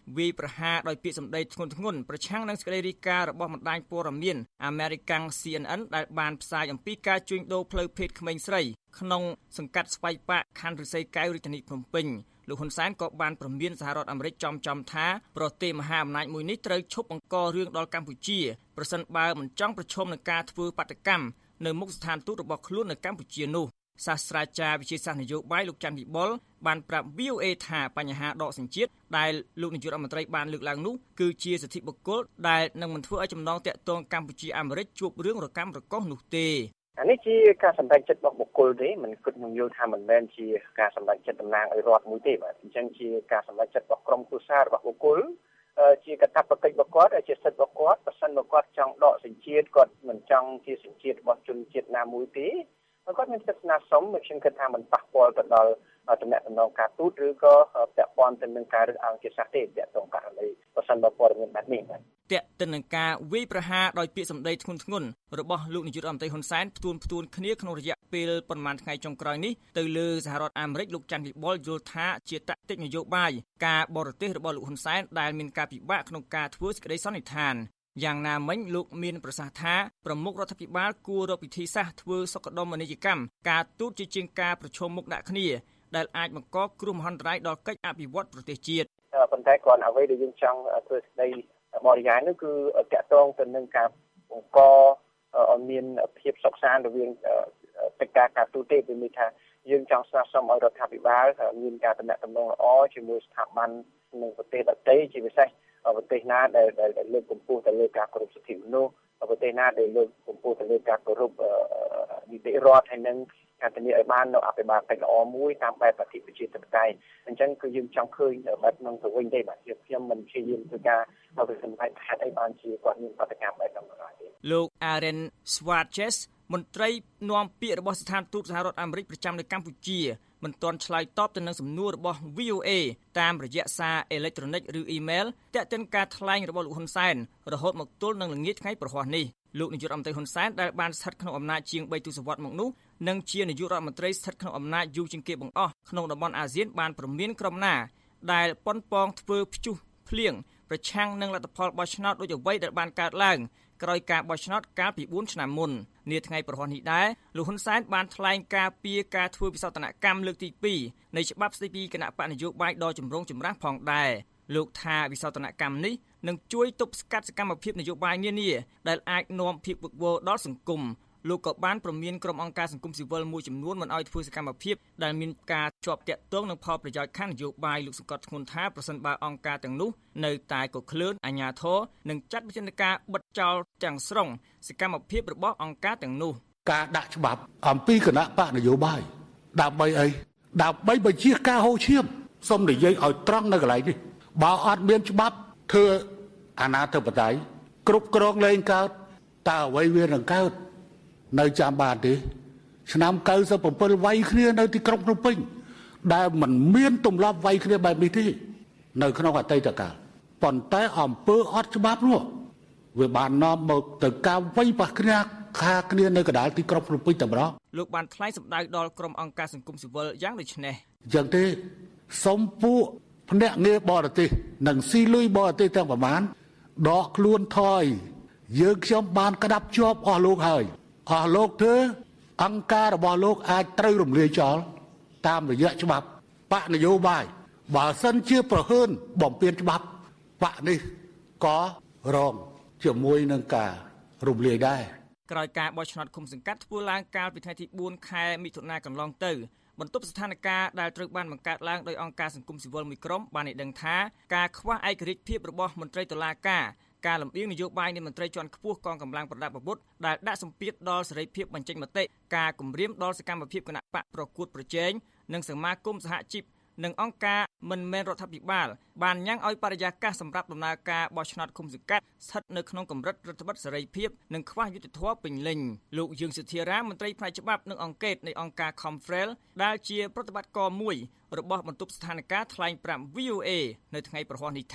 វាយប្រហារដោយពាក្យសម្ដីធ្ងន់ធ្ងរប្រឆាំងនឹងសេចក្តីរាយការណ៍របស់បណ្ដាញព័ត៌មាន American CNN ដែលបានផ្សាយអំពីការជួញដូរផ្លូវភេទក្មេងស្រីក្នុងសង្កាត់ស្វាយប៉ាកខណ្ឌឫស្សីកែវរាជធានីភ្នំពេញលោកហ៊ុនសែនក៏បានព្រមានសហរដ្ឋអាមេរិកចំថាប្រទេសមហាអំណាចមួយនេះត្រូវឈប់បង្ករឿងដល់កម្ពុជាប្រសិនបើមិនចង់ប្រឈមនឹងការធ្វើបាតកម្មនៅមុខស្ថានទូតរបស់ខ្លួននៅកម្ពុជានោះសាស្ត្រាចារ្យវិទ្យាសាស្ត្រនយោបាយលោកច័ន្ទវិបុលបានប្រាប់ VOA ថាបញ្ហាដកសញ្ជាតិដែលលោកនាយករដ្ឋមន្ត្រីបានលើកឡើងនោះគឺជាសិទ្ធិបុគ្គលដែលនឹងមិនធ្វើឲ្យចំណងតាក់ទងកម្ពុជាអាមេរិកជួបរឿងរកាំរកូសនោះទេអានេះជាការសម្ដែងចិត្តរបស់បុគ្គលទេមិនគិតនឹងយល់ថាមិនមែនជាការសម្ដែងចិត្តតំណាងឲ្យរដ្ឋមួយទេបាទអញ្ចឹងជាការសម្ដែងចិត្តរបស់ក្រុមគ្រួសាររបស់បុគ្គលជាកាតព្វកិច្ចរបស់គាត់ជាសិទ្ធិរបស់គាត់បើសិនមកគាត់ចង់ដកសញ្ជាតិគាត់មិនចង់ជាសញ្ជាតិរបស់ជនជាតិណាមួយទេគាត់មានសិទ្ធិស្នើសុំខ្ញុំគិតថាมันប៉ះពាល់ទៅដល់តំណែងការទូតឬក៏ពាក់ព័ន្ធទៅនឹងការរើសអើងជាសាសទេពាក់ព័ន្ធករណីបើសិនបើព័ត៌មានបែបនេះបាទតាក់ទិននឹងការវាយប្រហារដោយពាក្យសម្ដីធ្ងន់ធ្ងររបស់លោកនាយករដ្ឋមន្ត្រីហ៊ុនសែនផ្ទួនគ្នាក្នុងរយៈពេលប៉ុន្មានថ្ងៃចុងក្រោយនេះទៅលើសហរដ្ឋអាមេរិកលោកច័ន្ទវិបុលយល់ថាជាតាក់ទិកនយោបាយការបរទេសរបស់លោកហ៊ុនសែនដែលមានការពិបាកក្នុងការធ្វើសេចក្តីសន្និដ្ឋានយ៉ាងណាមិញលោកមានប្រសាសន៍ថាប្រមុខរដ្ឋាភិបាលគួររកវិធីសាស្ត្រធ្វើសុខដុមនីយកម្មការទូតជាជាងការប្រជុំមុខដាក់គ្នាដែលអាចបង្កគ្រោះមហន្តរាយដល់កិច្ចអភិវឌ្ឍប្រទេសជាតិប៉ុន្តែគ្រាន់អ្វីដែលយើងចង់ធ្វើសេចក្តីបរិយាយនោះគឺតាក់ទងទៅនឹងការបង្កឲ្យមានភាពសុខសាន្តរវាងកិច្ចការទូតទេគឺមានថាយើងចង់ស្នើសុំឲ្យរដ្ឋាភិបាលមានការតំណែងល្អជាមួយស្ថាប័ននិងប្រទេសដទៃជាពិសេសប្រទេសណាដែលលើកកម្ពស់ទៅលើការគោរពសិទ្ធិមនុស្សប្រទេសណាដែលលើកកម្ពស់ទៅលើការគោរពនីតិរដ្ឋហើយនឹងការធានាឲ្យបាននៅអភិបាលកិច្ចល្អមួយតាមបែបប្រតិបត្តិប្រជាធិបតេយ្យអញ្ចឹងគឺយើងចង់ឃើញបែបហ្នឹងទៅវិញទេបាទខ្ញុំមិនព្យាយាមធ្វើការទៅសម្ដែងហេតុអីបានជាគាត់មានបដកម្មបែបហ្នឹងទេលោក Aaron Swartz មន្ត្រីនាំពាក្យរបស់ស្ថានទូតសហរដ្ឋអាមេរិកប្រចាំនៅកម្ពុជាមិនទាន់ឆ្លើយតបទៅនឹងសំណួររបស់ VOA តាមរយៈសារអេឡិចត្រូនិកឬអ៊ីមែលទាក់ទិនការថ្លែងរបស់លោកហ៊ុនសែនរហូតមកទល់នឹងល្ងាចថ្ងៃប្រហ័សនេះលោកនាយករដ្ឋមន្ត្រីហ៊ុនសែនដែលបានស្ថិតក្នុងអំណាចជាង3ទសវត្សរ៍មកនោះនិងជានាយករដ្ឋមន្ត្រីស្ថិតក្នុងអំណាចយូរជាងគេបង្អស់ក្នុងតំបន់អាស៊ានបានព្រមានក្រុមណាដែលប៉ុនប៉ងធ្វើព្យុះភ្លៀងប្រឆាំងនឹងលទ្ធផលបោះឆ្នោតដូចអ្វីដែលបានកើតឡើងក្រោយការបោះឆ្នោតកាលពី4ឆ្នាំមុននាថ្ងៃប្រហ័សនេះដែរលោកហ៊ុនសែនបានថ្លែងការពីការធ្វើវិសោធនកម្មលើកទី2នៃច្បាប់ស្តីពីគណៈបកនយោបាយដ៏ចម្រូងចម្រាសផងដែរលោកថាវិសោធនកម្មនេះនឹងជួយទប់ស្កាត់សកម្មភាពនយោបាយនានាដែលអាចនាំភាពវឹកវរដល់សង្គមលោកក៏បានព្រមានក្រុមអង្គការសង្គមស៊ីវិលមួយចំនួនមិនឲ្យធ្វើសកម្មភាពដែលមានការជាប់ទាក់ទងនឹងផលប្រយោជន៍ខាងនយោបាយលោកសង្កត់ធ្ងន់ថាប្រសិនបើអង្គការទាំងនោះនៅតែកក្លឿនអាជ្ញាធរនឹងចាត់វិធានការបិទចោលទាំងស្រុងសកម្មភាពរបស់អង្គការទាំងនោះការដាក់ច្បាប់អំពីគណៈបកនយោបាយដើម្បីអីដើម្បីបញ្ជាការហូរឈាមសូមនិយាយឲ្យត្រង់នៅកន្លែងនេះបើអត់មានច្បាប់ធ្វើអាណាធិបតេយ្យគ្រប់គ្រងលែងកើតតើអ្វីវានឹងកើតនៅចាំបានទេឆ្នាំ97វាយគ្នានៅទីក្រុងភ្នំពេញដែលមិនមានទម្លាប់វាយគ្នាបែបនេះទេនៅក្នុងអតីតកាលប៉ុន្តែអំពើអត់ច្បាប់នោះវាបាននាំមកទៅការវាយប្រហារខាគ្នានៅកណ្ដាលទីក្រុងភ្នំពេញតែម្ដងលោកបានថ្លែងសម្ដៅដល់ក្រុមអង្គការសង្គមស៊ីវិលយ៉ាងដូចនេះអញ្ចឹងទេសូមពួកភ្នាក់ងារបរទេសនិងស៊ីលុយបរទេសទាំងប្រមាណដកខ្លួនថយយើងខ្ញុំបានក្តាប់ជាប់អស់លោកហើយអស់លោកធ្វើអង្គការរបស់លោកអាចត្រូវរំលាយចោលតាមរយៈច្បាប់បកនយោបាយបើសិនជាប្រហើនបំពានច្បាប់បកនេះក៏រងជាមួយនឹងការរំលាយដែរក្រោយការបោះឆ្នោតឃុំសង្កាត់ធ្វើឡើងកាលពីថ្ងៃទី4ខែមិថុនាកន្លងទៅបន្ទប់ស្ថានភាពដែលត្រូវបានបង្កើតឡើងដោយអង្គការសង្គមស៊ីវិលមួយក្រុមបានឲ្យដឹងថាការខ្វះឯករាជ្យភាពរបស់មន្ត្រីតុលាការលំអៀងនយោបាយនៃមន្ត្រីជាន់ខ្ពស់កងកម្លាំងប្រដាប់អាវុធដែលដាក់សម្ពាធដល់សេរីភាពបញ្ចេញមតិការគំរាមដល់សកម្មភាពគណៈបកប្រកួតប្រជែងនិងសមាគមសហជីពនិងអង្គការមិនមែនរដ្ឋាភិបាលបានញ៉ាំងឲ្យបរិយាកាសសម្រាប់ដំណើរការបោះឆ្នោតឃុំសង្កាត់ស្ថិតនៅក្នុងកម្រិតរដ្ឋបិទសេរីភាពនិងខ្វះយុត្តិធម៌ពេញលេញលោកយឹងសុធារាមន្ត្រីផ្នែកច្បាប់និងអង្គការនៃអង្គការ Confrel ដែលជាប្រតិបត្តិការមួយរបស់បន្ទប់ស្ថានភាពថ្លែងប្រាប់ VOA នៅថ្ងៃប្រហ័សនេះថា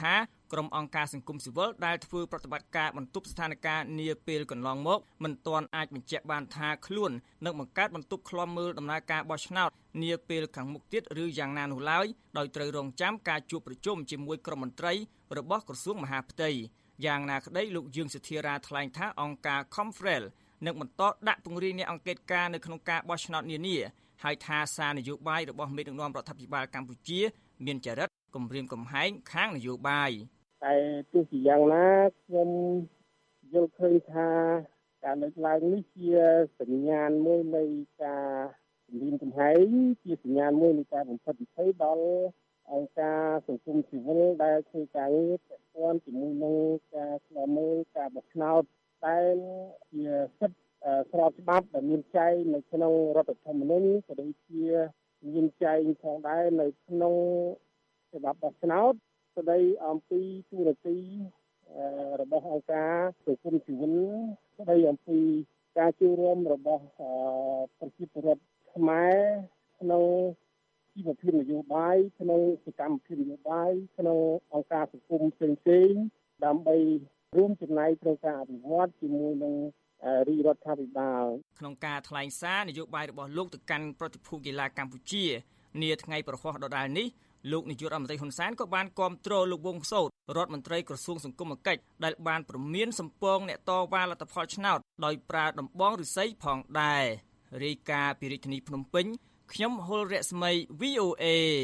ក្រុមអង្គការសង្គមស៊ីវិលដែលធ្វើប្រតិបត្តិការបន្ទប់ស្ថានភាពនាពេលកន្លងមកមិនទាន់អាចបញ្ជាក់បានថាខ្លួននឹងបង្កើតបន្ទប់ឃ្លាំមើលដំណើរការបោះឆ្នោតនាពេលខាងមុខទៀតឬយ៉ាងណានោះឡើយដោយត្រូវរងចាំការជួបប្រជុំជាមួយក្រុមមន្ត្រីរបស់ក្រសួងមហាផ្ទៃយ៉ាងណាក្តីលោកយើងសុធារាថ្លែងថាអង្គការ Confrel នឹងបន្តដាក់ពង្រាយអ្នកអង្កេតការណ៍នៅក្នុងការបោះឆ្នោតនានាហើយថាសារនយោបាយរបស់មេដឹកនាំរដ្ឋាភិបាលកម្ពុជាមានចរិតគំរាមកំហែងខាងនយោបាយតែទោះជាយ៉ាងណាខ្ញុំយល់ឃើញថាការលើកឡើងនេះជាសញ្ញាណមួយនៃការគំរាមកំហែងជាសញ្ញាណមួយនៃការបំផិតបំភ័យដល់អង្គការសង្គមស៊ីវិលដែលធ្វើការងារពាក់ព័ន្ធជាមួយនឹងការឃ្លាំមើលការបោះឆ្នោតតែជាសិទ្ធិស្របច្បាប់ដែលមានចែងនៅក្នុងរដ្ឋធម្មនុញ្ញក៏ដូចជាមានចែងផងដែរនៅក្នុងច្បាប់បោះឆ្នោតស្តីអំពីទូរទស្សន៍របស់អង្គការសង្គមស៊ីវិលស្តីអំពីការចូលរួមរបស់ប្រជាពលរដ្ឋខ្មែរក្នុងជីវភាពនយោបាយក្នុងសកម្មភាពនយោបាយក្នុងអង្គការសង្គមផ្សេងៗដើម្បីរួមចំណែកក្នុងការអភិវឌ្ឍជាមួយនឹងរាជរដ្ឋាភិបាលក្នុងការថ្លែងសារនយោបាយរបស់លោកទៅកាន់ប្រតិភូកីឡាកម្ពុជានាថ្ងៃប្រហ័សដដែលនេះលោកនាយករដ្ឋមន្ត្រីហ៊ុនសែនក៏បានគាំទ្រលោកវង្សសោតរដ្ឋមន្ត្រីក្រសួងសង្គមកិច្ចដែលបានព្រមានសម្ពងអ្នកតវ៉ាលទ្ធផលឆ្នោតដោយប្រើដំបងឫស្សីផងដែររាយការណ៍ពីរាជធានីភ្នំពេញខ្ញុំហុលរស្មី VOA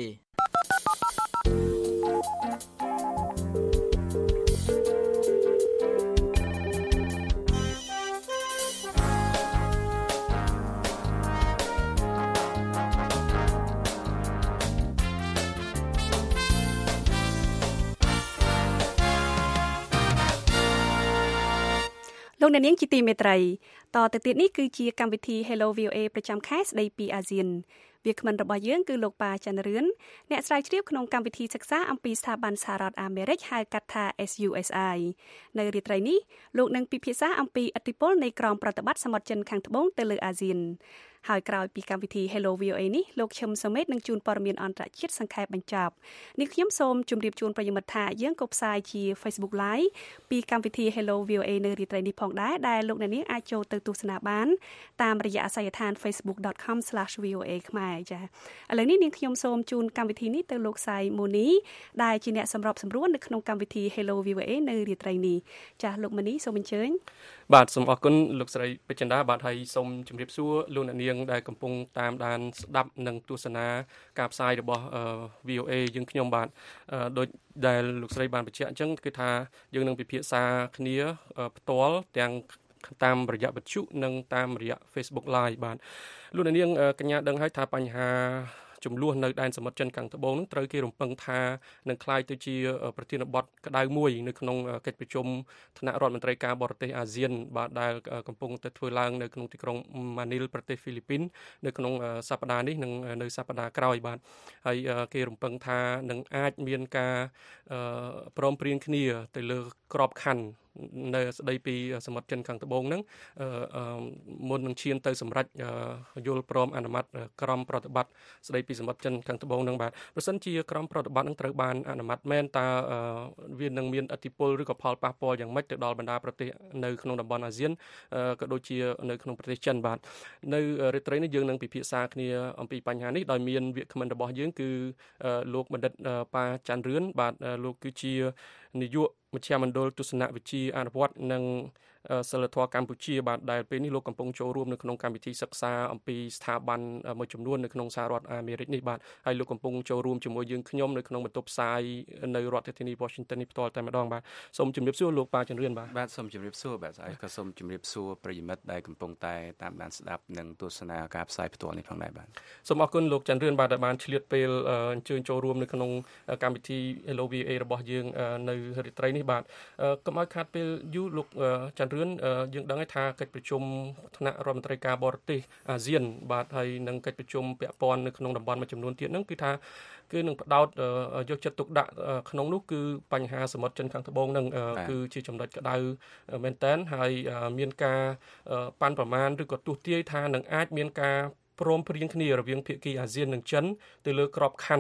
លោកអ្នកនាងជាទីមេត្រីតទៅទៀតនេះគឺជាកម្មវិធី Hello VOA ប្រចាំខែស្ដីពីអាស៊ានវាគ្មិនរបស់យើងគឺលោកប៉ាច័ន្ទរឿនអ្នកស្រាវជ្រាវក្នុងកម្មវិធីសិក្សាអំពីស្ថាប័នសហរដ្ឋអាមេរិកហៅកាត់ថា SUSI នៅរាត្រីនេះលោកនឹងពិភាក្សាអំពីឥទ្ធិពលនៃក្រមប្រតិបត្តិសមុទ្រចិនខាងត្បូងទៅលើអាស៊ានហើយក្រោយពីកម្មវិធី Hello VOA នេះលោកឈឹមសុមេតនឹងជូនព័ត៌មានអន្តរជាតិសង្ខេបបញ្ចប់នេះខ្ញុំសូមជម្រាបជូនប្រិយមិត្តថាយើងក៏ផ្សាយជា Facebook Live ពីកម្មវិធី Hello VOA នៅរាត្រីនេះផងដែរដែលលោកអ្នកនាងអាចចូលទៅទស្សនាបានតាមរយៈអាសយដ្ឋាន facebook.com/voa ខ្មែរចា៎ឥឡូវនេះនាងខ្ញុំសូមជូនកម្មវិធីនេះទៅលោកសៃមូនីដែលជាអ្នកសម្របសម្រួលនៅក្នុងកម្មវិធី Hello VOA នៅរាត្រីនេះចា៎លោកមនីសូមអញ្ជើញបាទសូមអរគុណលោកស្រីពេជ្រចិន្តាបាទហើយសូមជម្រាបសួរលោកអ្នកនាងដែលកំពុងតាមដានស្ដាប់និងទស្សនាការផ្សាយរបស់ VOA យើងខ្ញុំបាទដោយដែលលោកស្រីបានបញ្ជាក់អញ្ចឹងគឺថាយើងនឹងពិភាក្សាគ្នាផ្ទាល់ទាំងតាមរយៈវិទ្យុនិងតាមរយៈ Facebook Live បាទលោកអ្នកនាងកញ្ញាដឹងហើយថាបញ្ហាចំនួននៅដែនសមុទ្រចិនខាងត្បូងនឹងត្រូវគេរំពឹងថានឹងក្លាយទៅជាប្រធានបទក្តៅមួយនៅក្នុងកិច្ចប្រជុំថ្នាក់រដ្ឋមន្ត្រីការបរទេសអាស៊ានបាទដែលកំពុងតែធ្វើឡើងនៅក្នុងទីក្រុងម៉ានីលប្រទេសហ្វីលីពីននៅក្នុងសប្តាហ៍នេះនិងនៅសប្តាហ៍ក្រោយបាទហើយគេរំពឹងថានឹងអាចមានការព្រមព្រៀងគ្នាទៅលើក្របខ័ណ្ឌនៅស្ដីពីសមុទ្រចិនខាងត្បូងហ្នឹងមុននឹងឈានទៅសម្រេចយល់ព្រមអនុម័តក្រមប្រតិបត្តិស្ដីពីសមុទ្រចិនខាងត្បូងហ្នឹងបាទប្រសិនជាក្រមប្រតិបត្តិនឹងត្រូវបានអនុម័តមែនតើវានឹងមានឥទ្ធិពលឬក៏ផលប៉ះពាល់យ៉ាងម៉េចទៅដល់បណ្ដាប្រទេសនៅក្នុងតំបន់អាស៊ានក៏ដូចជានៅក្នុងប្រទេសចិនបាទនៅរាត្រីនេះយើងនឹងពិភាក្សាគ្នាអំពីបញ្ហានេះដោយមានវាគ្មិនរបស់យើងគឺលោកបណ្ឌិតប៉ាច័ន្ទរឿនបាទលោកគឺជានាយកមជ្ឈមណ្ឌលទស្សនវិជ្ជាអនុវត្តនិងសិលធម៌កម្ពុជាបាទដែលពេលនេះលោកកំពុងចូលរួមនៅក្នុងកម្មវិធីសិក្សាអំពីស្ថាប័នមួយចំនួននៅក្នុងសហរដ្ឋអាមេរិកនេះបាទហើយលោកកំពុងចូលរួមជាមួយយើងខ្ញុំនៅក្នុងបន្ទប់ផ្សាយនៅរដ្ឋធានី Washington នេះផ្ទាល់តែម្ដងបាទសូមជម្រាបសួរលោកប៉ាច័ន្ទរឿនបាទសូមជម្រាបសួរបាទហើយក៏សូមជម្រាបសួរប្រិយមិត្តដែលកំពុងតែតាមដានស្ដាប់និងទស្សនាការផ្សាយផ្ទាល់នេះផងដែរបាទសូមអរគុណលោកច័ន្ទរឿនបាទដែលបានឆ្លៀតពេលអញ្ជើញចូលរួមនៅក្នុងកម្មវិធី Hello VA របស់យើងនៅរាត្រីនេះបាទកុំឲ្យខាតពេលយូរលោកច័ន្ទរឿនយើងដឹងថាកិច្ចប្រជុំថ្នាក់រដ្ឋមន្ត្រីការបរទេសអាស៊ានបាទហើយនិងកិច្ចប្រជុំពាក់ព័ន្ធនៅក្នុងតំបន់មួយចំនួនទៀតហ្នឹងគឺថាគឺនឹងផ្ដោតយកចិត្តទុកដាក់ក្នុងនោះគឺបញ្ហាសមុទ្រចិនខាងត្បូងហ្នឹងគឺជាចំណុចក្តៅមែនតើហើយមានការប៉ាន់ប្រមាណឬក៏ទស្សន៍ទាយថានឹងអាចមានការព្រមព្រៀងគ្នារវាងភាគីអាស៊ាននិងចិនទៅលើក្របខ័ណ្ឌ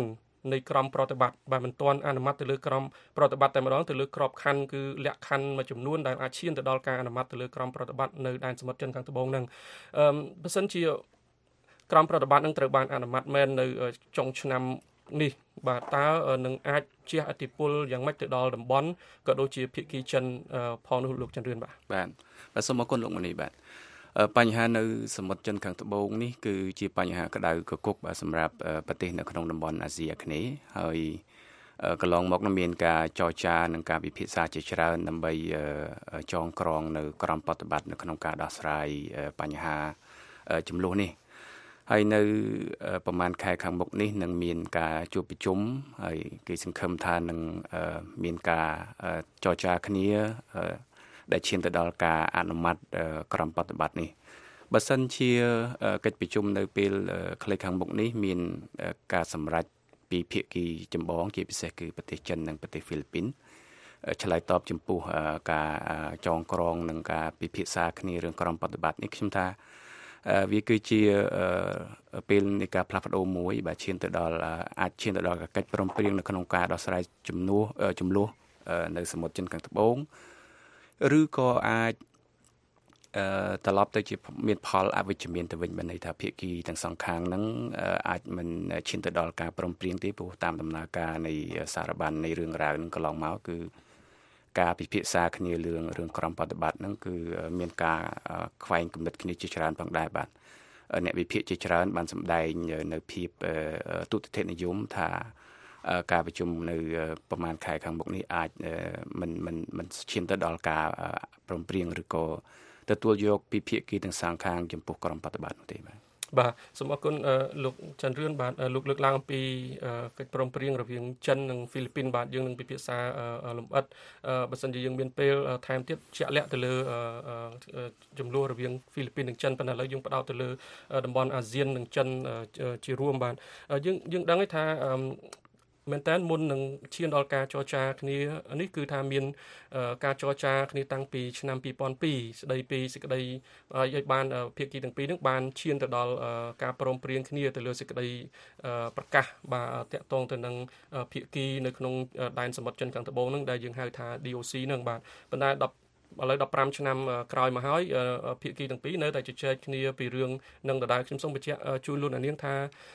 នៃក្រមប្រតិបត្តិបាទមិនទាន់អនុម័តទៅលើក្រមប្រតិបត្តិតែម្ដងទៅលើក្របខ័ណ្ឌគឺលក្ខខណ្ឌមួយចំនួនដែលអាចឈានទៅដល់ការអនុម័តទៅលើក្រមប្រតិបត្តិនៅដែនសមុទ្រចិនខាងត្បូងហ្នឹងបើសិនជាក្រមប្រតិបត្តិនឹងត្រូវបានអនុម័តមែននៅចុងឆ្នាំនេះបាទតើនឹងអាចជះឥទ្ធិពលយ៉ាងម៉េចទៅដល់តំបន់ក៏ដូចជាភាគីចិនផងនោះលោកចន្ទរឿនបាទសូមអរគុណលោកមនីបាទបញ្ហានៅសមុទ្រចិនខាងត្បូងនេះគឺជាបញ្ហាក្តៅគគុកបាទសម្រាប់ប្រទេសនៅក្នុងតំបន់អាស៊ីអាគ្នេយ៍ហើយកន្លងមកមានការចរចានិងការពិភាក្សាជាច្រើនដើម្បីចងក្រងនៅក្រមប្រតិបត្តិនៅក្នុងការដោះស្រាយបញ្ហាចំនួននេះហើយនៅប្រហែលខែខាងមុខនេះនឹងមានការជួបប្រជុំហើយគេសង្ឃឹមថានឹងមានការចរចាគ្នាដែលឈានទៅដល់ការអនុម័តក្រមប្រតិបត្តិនេះបើសិនជាកិច្ចប្រជុំនៅពេលខ្លីខាងមុខនេះមានការសម្រេចពីភាគីចម្បងជាពិសេសគឺប្រទេសចិននិងប្រទេសហ្វីលីពីនឆ្លើយតបចំពោះការចងក្រងនិងការពិភាក្សាគ្នារឿងក្រមប្រតិបត្តិនេះខ្ញុំថាវាគឺជាពេលនៃការផ្លាស់ប្ដូរមួយបាទឈានទៅដល់អាចឈានទៅដល់កិច្ចព្រមព្រៀងនៅក្នុងការដោះស្រាយចំនួននៅសមុទ្រចិនខាងត្បូងឬក៏អាចត្រឡប់ទៅជាមានផលអវិជ្ជមានទៅវិញបានន័យថាភាគីទាំងសងខាងហ្នឹងអាចមិនឈានទៅដល់ការព្រមព្រៀងទេព្រោះតាមដំណើរការនៃសារៈបាននៃរឿងរ៉ាវហ្នឹងកន្លងមកគឺការពិភាក្សាគ្នារឿងក្រមប្រតិបត្តិហ្នឹងគឺមានការខ្វែងគំនិតគ្នាជាច្រើនផងដែរបាទអ្នកវិភាគជាច្រើនបានសម្ដែងនៅភាពទុតិធិនិយមថាការប្រជុំនៅប្រហែលខែខាងមុខនេះអាចមិនឈានទៅដល់ការព្រមព្រៀងឬក៏ទទួលយកពីភាគីទាំងសងខាងចំពោះក្រមប្រតិបត្តិនោះទេបាទសូមអរគុណលោកចន្ទរឿនបាទលោកលើកឡើងពីកិច្ចព្រមព្រៀងរវាងចិននិងហ្វីលីពីនបាទយើងនឹងពិភាក្សាលម្អិតបើសិនជាយើងមានពេលថែមទៀតជាក់លាក់ទៅលើចំនួនរវាងហ្វីលីពីននិងចិនប៉ុន្តែឥឡូវយើងផ្ដោតទៅលើតំបន់អាស៊ាននិងចិនជារួមបាទយើងដឹងថាមែនតើមុននឹងឈានដល់ការចរចាគ្នានេះគឺថាមានការចរចាគ្នាតាំងពីឆ្នាំ2002ស្ដីពីសេចក្តីឲ្យបានភាគីទាំងពីរនឹងបានឈានទៅដល់ការព្រមព្រៀងគ្នាទៅលើសេចក្តីប្រកាសបាទតាក់ទងទៅនឹងភាគីនៅក្នុងដែនសមុទ្រចិនខាងត្បូងនឹងដែលយើងហៅថា DOC នឹងបាទប៉ុន្តែឥឡូវ15ឆ្នាំក្រោយមកហើយភាគីទាំងពីរនៅតែជជែកគ្នាពីរឿងនឹងដដែលខ្ញុំសូមបញ្ជាក់ជូនលោកអ្នកនាងថា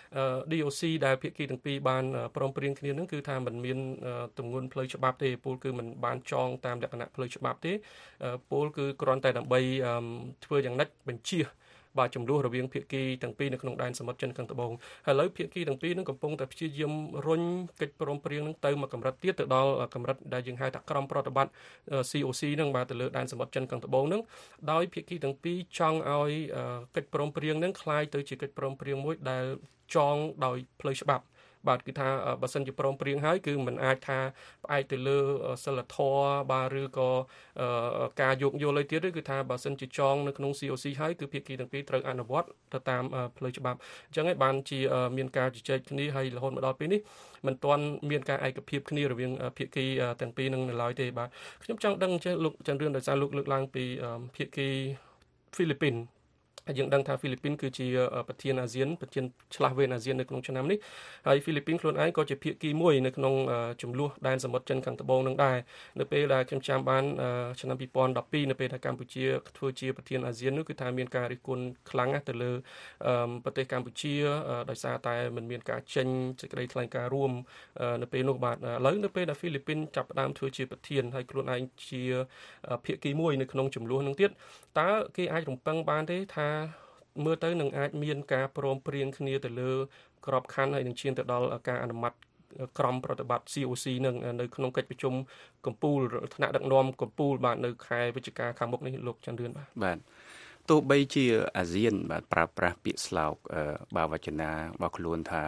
DOC ដែលភាគីទាំងពីរបានព្រមព្រៀងគ្នានឹងគឺថាมันមានទម្ងន់ផ្លូវច្បាប់ទេពលគឺมันបានចងតាមលក្ខណៈផ្លូវច្បាប់ទេពលគឺគ្រាន់តែដើម្បីធ្វើយ៉ាងណាបញ្ជាបាទចំនួនរវាងភាគីទាំងពីរនៅក្នុងដែនសមុទ្រចិនខាងត្បូងហើយឥឡូវភាគីទាំងពីរនឹងកំពុងតែព្យាយាមរុញកិច្ចព្រមព្រៀងនឹងទៅមកកម្រិតទៀតទៅដល់កម្រិតដែលយើងហៅថាក្រមប្រតិបត្តិ COC នឹងបាទទៅលើដែនសមុទ្រចិនខាងត្បូងនឹងដោយភាគីទាំងពីរចង់ឲ្យកិច្ចព្រមព្រៀងនឹងคล้ายទៅជាកិច្ចព្រមព្រៀងមួយដែលចងដោយផ្លូវច្បាប់បាទគឺថាបើសិនជាព្រមព្រៀងហើយគឺมันអាចថាផ្អែកទៅលើសិលធម៌បាទឬក៏ការយោគយល់អីទៀតគឺថាបើសិនជាចងនៅក្នុង COC ហើយគឺភាគីទាំងពីរត្រូវអនុវត្តទៅតាមផ្លូវច្បាប់អញ្ចឹងហើយបានជាមានការជជែកគ្នាហើយរហូតមកដល់ពេលនេះមិនទាន់មានការឯកភាពគ្នារវាងភាគីទាំងពីរនឹងនៅឡើយទេបាទខ្ញុំចង់ដឹងចេះលោកចន្ទរឿនដោយសារលោកលើកឡើងពីភាគីហ្វីលីពីនយើងដឹងថាហ្វីលីពីនគឺជាប្រធានអាស៊ានប្រធានឆ្លាស់វេនអាស៊ាននៅក្នុងឆ្នាំនេះហើយហ្វីលីពីនខ្លួនឯងក៏ជាភាគីមួយនៅក្នុងចំនួនដែនសមុទ្រចិនខាងត្បូងនឹងដែរនៅពេលដែលខ្ញុំចាំបានឆ្នាំ2012នៅពេលដែលកម្ពុជាធ្វើជាប្រធានអាស៊ាននោះគឺថាមានការរិះគន់ខ្លាំងទៅលើប្រទេសកម្ពុជាដោយសារតែមិនមានការចេញសេចក្តីថ្លែងការណ៍រួមនៅពេលនោះបាទឥឡូវនៅពេលដែលហ្វីលីពីនចាប់ផ្ដើមធ្វើជាប្រធានហើយខ្លួនឯងជាភាគីមួយនៅក្នុងចំនួននឹងទៀតតើគេអាចរំពឹងបានទេថាមើលទៅនឹងអាចមានការព្រមព្រៀងគ្នាទៅលើក្របខ័ណ្ឌហើយនឹងឈានទៅដល់ការអនុម័តក្រមប្រតិបត្តិ COC នឹងនៅក្នុងកិច្ចប្រជុំកម្ពុជាថ្នាក់ដឹកនាំកម្ពុជាបាទនៅខែវិច្ឆិកាខាងមុខនេះលោកចន្ទរឿនបាទទោះបីជាអាស៊ានបាទប្រើប្រាស់ពាក្យស្លោកបាវចនារបស់ខ្លួនថា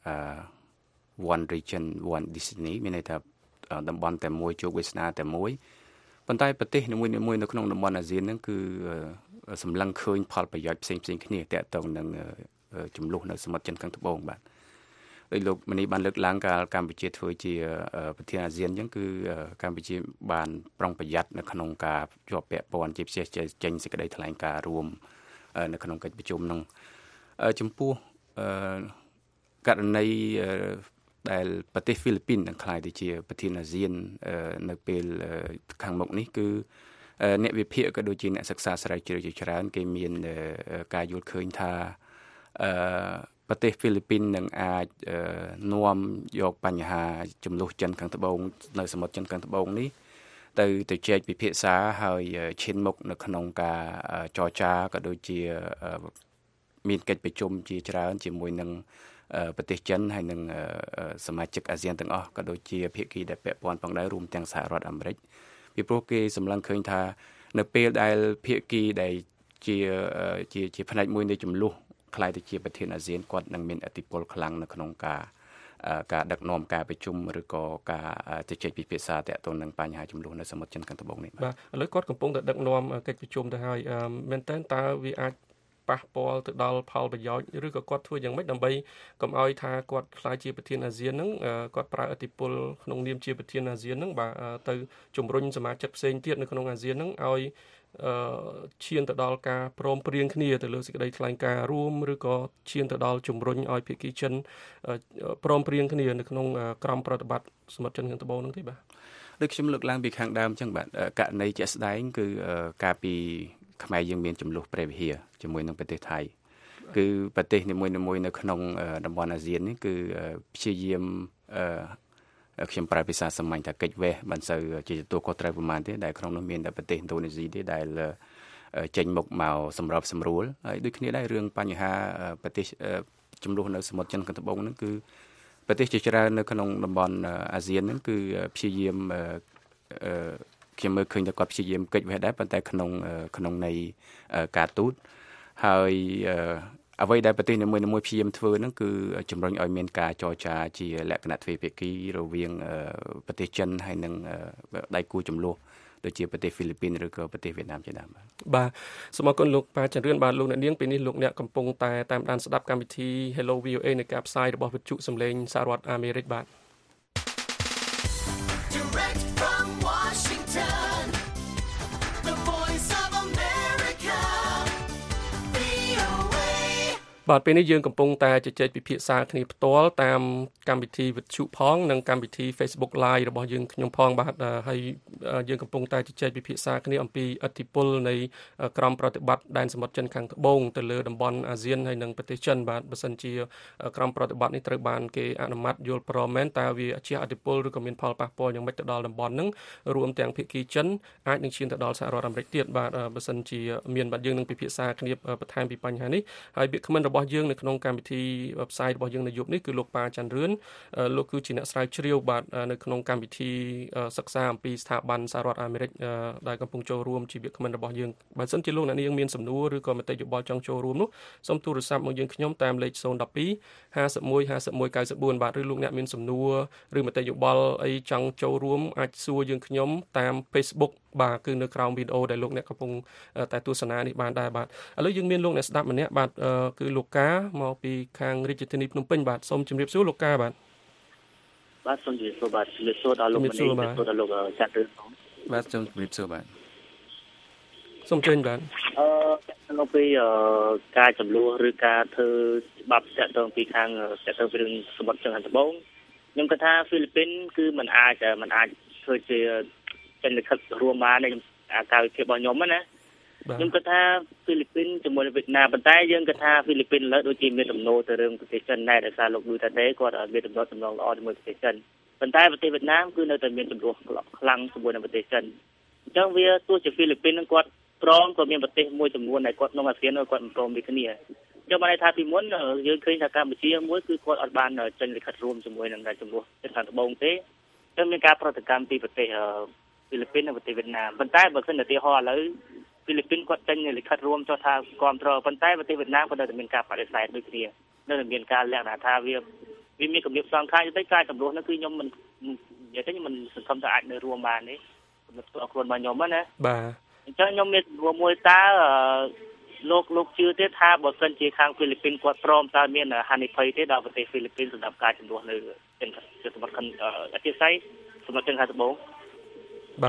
one region one destiny មានន័យថាតំបន់តែមួយជោគវាសនាតែមួយប៉ុន្តែប្រទេសនីមួយៗនៅក្នុងតំបន់អាស៊ានហ្នឹងគឺសម្លឹងឃើញផលប្រយោជន៍ផ្សេងៗគ្នាតាក់ទងនឹងចំនួននៅសមុទ្រចិនខាងត្បូងបាទដោយលោកមនីបានលើកឡើងកាលកម្ពុជាធ្វើជាប្រធានអាស៊ានអញ្ចឹងគឺកម្ពុជាបានប្រុងប្រយ័ត្ននៅក្នុងការជាប់ពាក់ព័ន្ធជាពិសេសចេញសេចក្តីថ្លែងការណ៍រួមនៅក្នុងកិច្ចប្រជុំហ្នឹងចំពោះករណីដែលប្រទេសហ្វីលីពីននឹងក្លាយទៅជាប្រធានអាស៊ាននៅពេលខាងមុខនេះគឺអ្នកវិភាគក៏ដូចជាអ្នកសិក្សាស្រាវជ្រាវជាច្រើនគេមានការយល់ឃើញថាប្រទេសហ្វីលីពីននឹងអាចនាំយកបញ្ហាចំនួនចិនខាងត្បូងនៅសមុទ្រចិនខាងត្បូងនេះទៅជែកពិភាក្សាហើយឈានមុខនៅក្នុងការចរចាក៏ដូចជាមានកិច្ចប្រជុំជាច្រើនជាមួយនឹងប្រទេសចិនហើយនឹងសមាជិកអាស៊ានទាំងអស់ក៏ដូចជាភាគីដែលពាក់ព័ន្ធផងដែររួមទាំងសហរដ្ឋអាមេរិកពីព្រោះគេសម្លឹងឃើញថានៅពេលដែលភាគីដែលជាផ្នែកមួយនៃចំនួនខ្លាយទៅជាប្រធានអាស៊ានគាត់នឹងមានឥទ្ធិពលខ្លាំងនៅក្នុងការដឹកនាំការប្រជុំឬក៏ការជជែកពិភាក្សាទាក់ទងនឹងបញ្ហាចំនួននៅសមុទ្រចិនខាងត្បូងនេះបាទឥឡូវគាត់កំពុងតែដឹកនាំកិច្ចប្រជុំទៅហើយមែនតើតើវាអាចប៉ះពាល់ទៅដល់ផលប្រយោជន៍ឬក៏គាត់ធ្វើយ៉ាងម៉េចដើម្បីកុំឲ្យថាគាត់ខ្លាយជាប្រធានអាស៊ានហ្នឹងគាត់ប្រើឥទ្ធិពលក្នុងនាមជាប្រធានអាស៊ានហ្នឹងបាទទៅជំរុញសមាជិកផ្សេងទៀតនៅក្នុងអាស៊ានហ្នឹងឲ្យឈានទៅដល់ការព្រមព្រៀងគ្នាទៅលើសេចក្តីថ្លែងការណ៍រួមឬក៏ឈានទៅដល់ជំរុញឲ្យភាគីចិនព្រមព្រៀងគ្នានៅក្នុងក្រមប្រតិបត្តិសមុទ្រចិនខាងត្បូងហ្នឹងទេបាទដូចខ្ញុំលើកឡើងពីខាងដើមអញ្ចឹងបាទករណីជាក់ស្ដែងគឺការពីខ្មែរយើងមានចំនួនព្រះវិហារជាមួយនឹងប្រទេសថៃគឺប្រទេសនីមួយៗនៅក្នុងតំបន់អាស៊ាននេះគឺព្យាយាមខ្ញុំប្រើភាសាសាមញ្ញថាកិច្ចវេះមិនសូវជាទទួលខុសត្រូវប្រមាណទេដែលក្នុងនោះមានតែប្រទេសឥណ្ឌូនេស៊ីទេដែលចេញមុខមកសម្របសម្រួលហើយដូចគ្នាដែររឿងបញ្ហាប្រទេសចំនួននៅសមុទ្រចិនខាងត្បូងហ្នឹងគឺប្រទេសជាច្រើននៅក្នុងតំបន់អាស៊ានហ្នឹងគឺព្យាយាមខ្ញុំមើលឃើញថាគាត់ព្យាយាមកិច្ចវេះដែរប៉ុន្តែក្នុងនៃការទូតហើយអ្វីដែលប្រទេសនីមួយៗព្យាយាមធ្វើហ្នឹងគឺជំរុញឲ្យមានការចរចាជាលក្ខណៈទ្វេភាគីរវាងប្រទេសចិនហើយនិងដៃគូចំនួនដូចជាប្រទេសហ្វីលីពីនឬក៏ប្រទេសវៀតណាមជាដើមបាទសូមអរគុណលោកប៉ាចន្ទរឿនបាទលោកអ្នកនាងពេលនេះលោកអ្នកកំពុងតែតាមដានស្ដាប់កម្មវិធី Hello VOA នៃការផ្សាយរបស់វិទ្យុសំឡេងសហរដ្ឋអាមេរិកបាទបាទពេលនេះយើងកំពុងតែជជែកពិភាក្សាគ្នាផ្ទាល់តាមកម្មវិធីវិទ្យុផងនិងកម្មវិធី Facebook Live របស់យើងខ្ញុំផងបាទហើយយើងកំពុងតែជជែកពិភាក្សាគ្នាអំពីឥទ្ធិពលនៃក្រមប្រតិបត្តិដែនសមុទ្រចិនខាងត្បូងទៅលើតំបន់អាស៊ានហើយនិងប្រទេសចិនបាទបើសិនជាក្រមប្រតិបត្តិនេះត្រូវបានគេអនុម័តយល់ព្រមមែនតើវាជះឥទ្ធិពលឬក៏មានផលប៉ះពាល់យ៉ាងម៉េចទៅដល់តំបន់ហ្នឹងរួមទាំងភាគីចិនអាចនឹងឈានទៅដល់សហរដ្ឋអាមេរិកទៀតបាទបើសិនជាមានបាទយើងនឹងពិភាក្សាគ្នាបន្ថែមពីបញ្ហានេះហើយវាគ្មិនរបស់យើងនៅក្នុងកម្មវិធីផ្សាយរបស់យើងនៅយប់នេះគឺលោកប៉ាច័ន្ទរឿនលោកគឺជាអ្នកស្រាវជ្រាវបាទនៅក្នុងកម្មវិធីសិក្សាអំពីស្ថាប័នសហរដ្ឋអាមេរិកដែលកំពុងចូលរួមជាវាគ្មិនរបស់យើងបើសិនជាលោកអ្នកនាងមានសំណួរឬក៏មតិយោបល់ចង់ចូលរួមនោះសូមទូរស័ព្ទមកយើងខ្ញុំតាមលេខ012 51 51 94បាទឬលោកអ្នកមានសំណួរឬមតិយោបល់អីចង់ចូលរួមអាចសួរយើងខ្ញុំតាម Facebook បាទគឺនៅក្រោមវីដេអូដែលលោកអ្នកកំពុងតែទស្សនានេះបានដែរបាទឥឡូវយើងមានលោកអ្នកស្ដាប់ម្នាក់បាទគឺលោកកាមកពីខាងរាជធានីភ្នំពេញបាទសូមជម្រាបសួរលោកកាបាទបាទសូមជម្រាបសួរបាទជម្រាបសួរដល់លោកមនីជម្រាបសួរដល់លោកចាត់រឿងបាទសូមជម្រាបសួរបាទសូមជើញបាទនៅពីការចំនួនឬការធ្វើច្បាប់តាក់ទងពីខាងតាក់ទងពីរឿងសមុទ្រចិនខាងត្បូងខ្ញុំគិតថាហ្វីលីពីនគឺมันអាចធ្វើជាចិនលិខិតរួមបាននៃការវិភាគរបស់ខ្ញុំណាខ្ញុំគិតថាហ្វីលីពីនជាមួយនឹងវៀតណាមប៉ុន្តែយើងគិតថាហ្វីលីពីនលើដូចជាមានទំនោរទៅរឿងប្រទេសចិនដែរដោយសារលោកឌូតាតេគាត់មានទំនោរល្អជាមួយប្រទេសចិនប៉ុន្តែប្រទេសវៀតណាមគឺនៅតែមានចំនួនខ្លាំងជាមួយនឹងប្រទេសចិនអញ្ចឹងវាទោះជាហ្វីលីពីននឹងគាត់ព្រមក៏មានប្រទេសមួយចំនួនដែលគាត់ក្នុងអាស៊ានគាត់មិនព្រមដូចគ្នាអញ្ចឹងបានន័យថាពីមុនយើងឃើញថាកម្ពុជាមួយគឺគាត់អត់បានចេញលិខិតរួមជាមួយនឹងចំនួនខាងត្បូងទេអញ្ចឹងមានការប្រតិកម្មពីប្រទេសហ្វីលីពីននិងប្រទេសវៀតណាមប៉ុន្តែបើសិនឧទាហរណ៍ឥឡូវហ្វីលីពីនគាត់ចេញលិខិតរួមចុះថាគ្រប់គ្រងប៉ុន្តែប្រទេសវៀតណាមគាត់នៅតែមានការបដិសេធដូចគ្នានៅតែមានការលក្ខណៈថាវាមានគម្រាមសង្ខារទៅការចំនួននោះគឺខ្ញុំមិននិយាយទៅខ្ញុំមិនសង្ឃឹមថាអាចនៅរួមបានទេគំនិតខ្លួនរបស់ខ្ញុំណាបាទអញ្ចឹងខ្ញុំមានរួមមួយតើលោកជឿទេថាបើសិនជាខាងហ្វីលីពីនគាត់ព្រមតើមានហានិភ័យទេដល់ប្រទេសហ្វីលីពីនសម្រាប់ការចំនួននៅចិនសមុទ្រអធិស្ឋានសមុទ្រចិនខាងត្បូងបាទ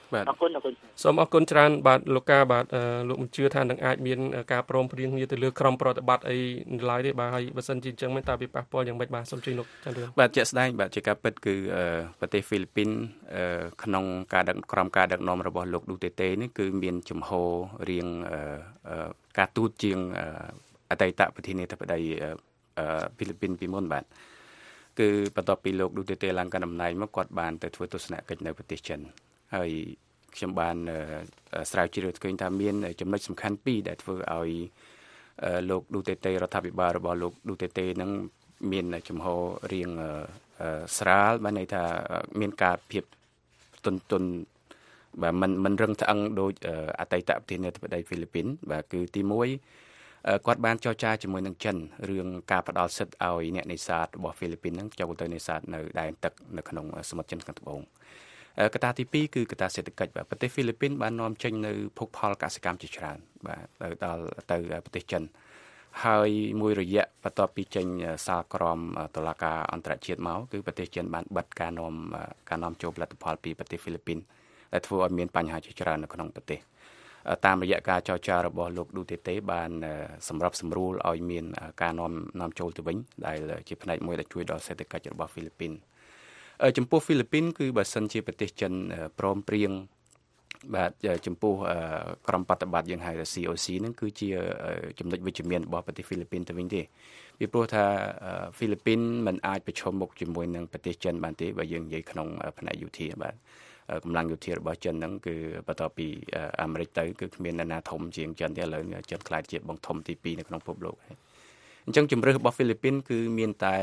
អរគុណសូមអរគុណច្រើនបាទលោកកាបាទលោកមិនជឿថានឹងអាចមានការព្រមព្រៀងគ្នាទៅលើក្រុមប្រតិបត្តិអីឡើយទេបាទហើយបើសិនជាអញ្ចឹងមែនតើវាប៉ះពាល់យ៉ាងម៉េចបាទសូមជួយលោកចន្ទរឿនបាទជាក់ស្ដែងបាទជាការពិតគឺប្រទេសហ្វីលីពីនក្នុងការដឹកនាំរបស់លោកឌូតេតេនេះគឺមានជំហររៀងការទូតជាងអតីតប្រធានាធិបតីហ្វីលីពីនពីមុនបាទគឺបន្ទាប់ពីលោកឌូតេតេឡើងកាន់តំណែងមកគាត់បានទៅធ្វើទស្សនកិច្ចនៅប្រទេសចិនហើយខ្ញុំបានស្រាវជ្រាវឃើញថាមានចំណុចសំខាន់ពីរដែលធ្វើឲ្យលោកឌូតេតេរដ្ឋាភិបាលរបស់លោកឌូតេតេនឹងមានជំហររៀងស្រាលបានន័យថាមានការភាពទន់បាទមិនរឹងត្អឹងដូចអតីតប្រធានាធិបតីហ្វីលីពីនបាទគឺទី1គាត់បានចរចាជាមួយនឹងចិនរឿងការផ្ដល់សិទ្ធិឲ្យអ្នកនេសាទរបស់ហ្វីលីពីននឹងចូលទៅនេសាទនៅដែនទឹកនៅក្នុងសមុទ្រចិនខាងត្បូងកត្តាទី2គឺកត្តាសេដ្ឋកិច្ចបាទប្រទេសហ្វីលីពីនបាននាំចេញនៅភោគផលកសិកម្មជាច្រើនបាទដល់ទៅប្រទេសចិនហើយមួយរយៈបន្ទាប់ពីចេញសាលក្រមតុលាការអន្តរជាតិមកគឺប្រទេសចិនបានបិទការនាំចូលផលិតផលពីប្រទេសហ្វីលីពីនដែលធ្វើឲ្យមានបញ្ហាជាច្រើននៅក្នុងប្រទេសតាមរយៈការចរចារបស់លោកឌូតេតេបានសម្របសម្រួលឲ្យមានការនាំចូលទៅវិញដែលជាផ្នែកមួយដែលជួយដល់សេដ្ឋកិច្ចរបស់ហ្វីលីពីនចំពោះហ្វីលីពីនគឺបើសិនជាប្រទេសចិនព្រមព្រៀងបាទចំពោះក្រុមបប្រតិបត្តិយើងហៅថា COC ហ្នឹងគឺជាចំណុចវិជ្ជមានរបស់ប្រទេសហ្វីលីពីនទៅវិញទេពីព្រោះថាហ្វីលីពីនមិនអាចប្រឈមមុខជាមួយនឹងប្រទេសចិនបានទេបើយើងនិយាយក្នុងផ្នែកយោធាបាទកម្លាំងយោធារបស់ចិនហ្នឹងគឺបន្ទាប់ពីអាមេរិកទៅគឺគ្មាននរណាធំជាងចិនទេឥឡូវចិនខ្លាចជាបងធំទី2នៅក្នុងពិភពលោកហើយអញ្ចឹងជំរឿសរបស់ហ្វីលីពីនគឺមានតែ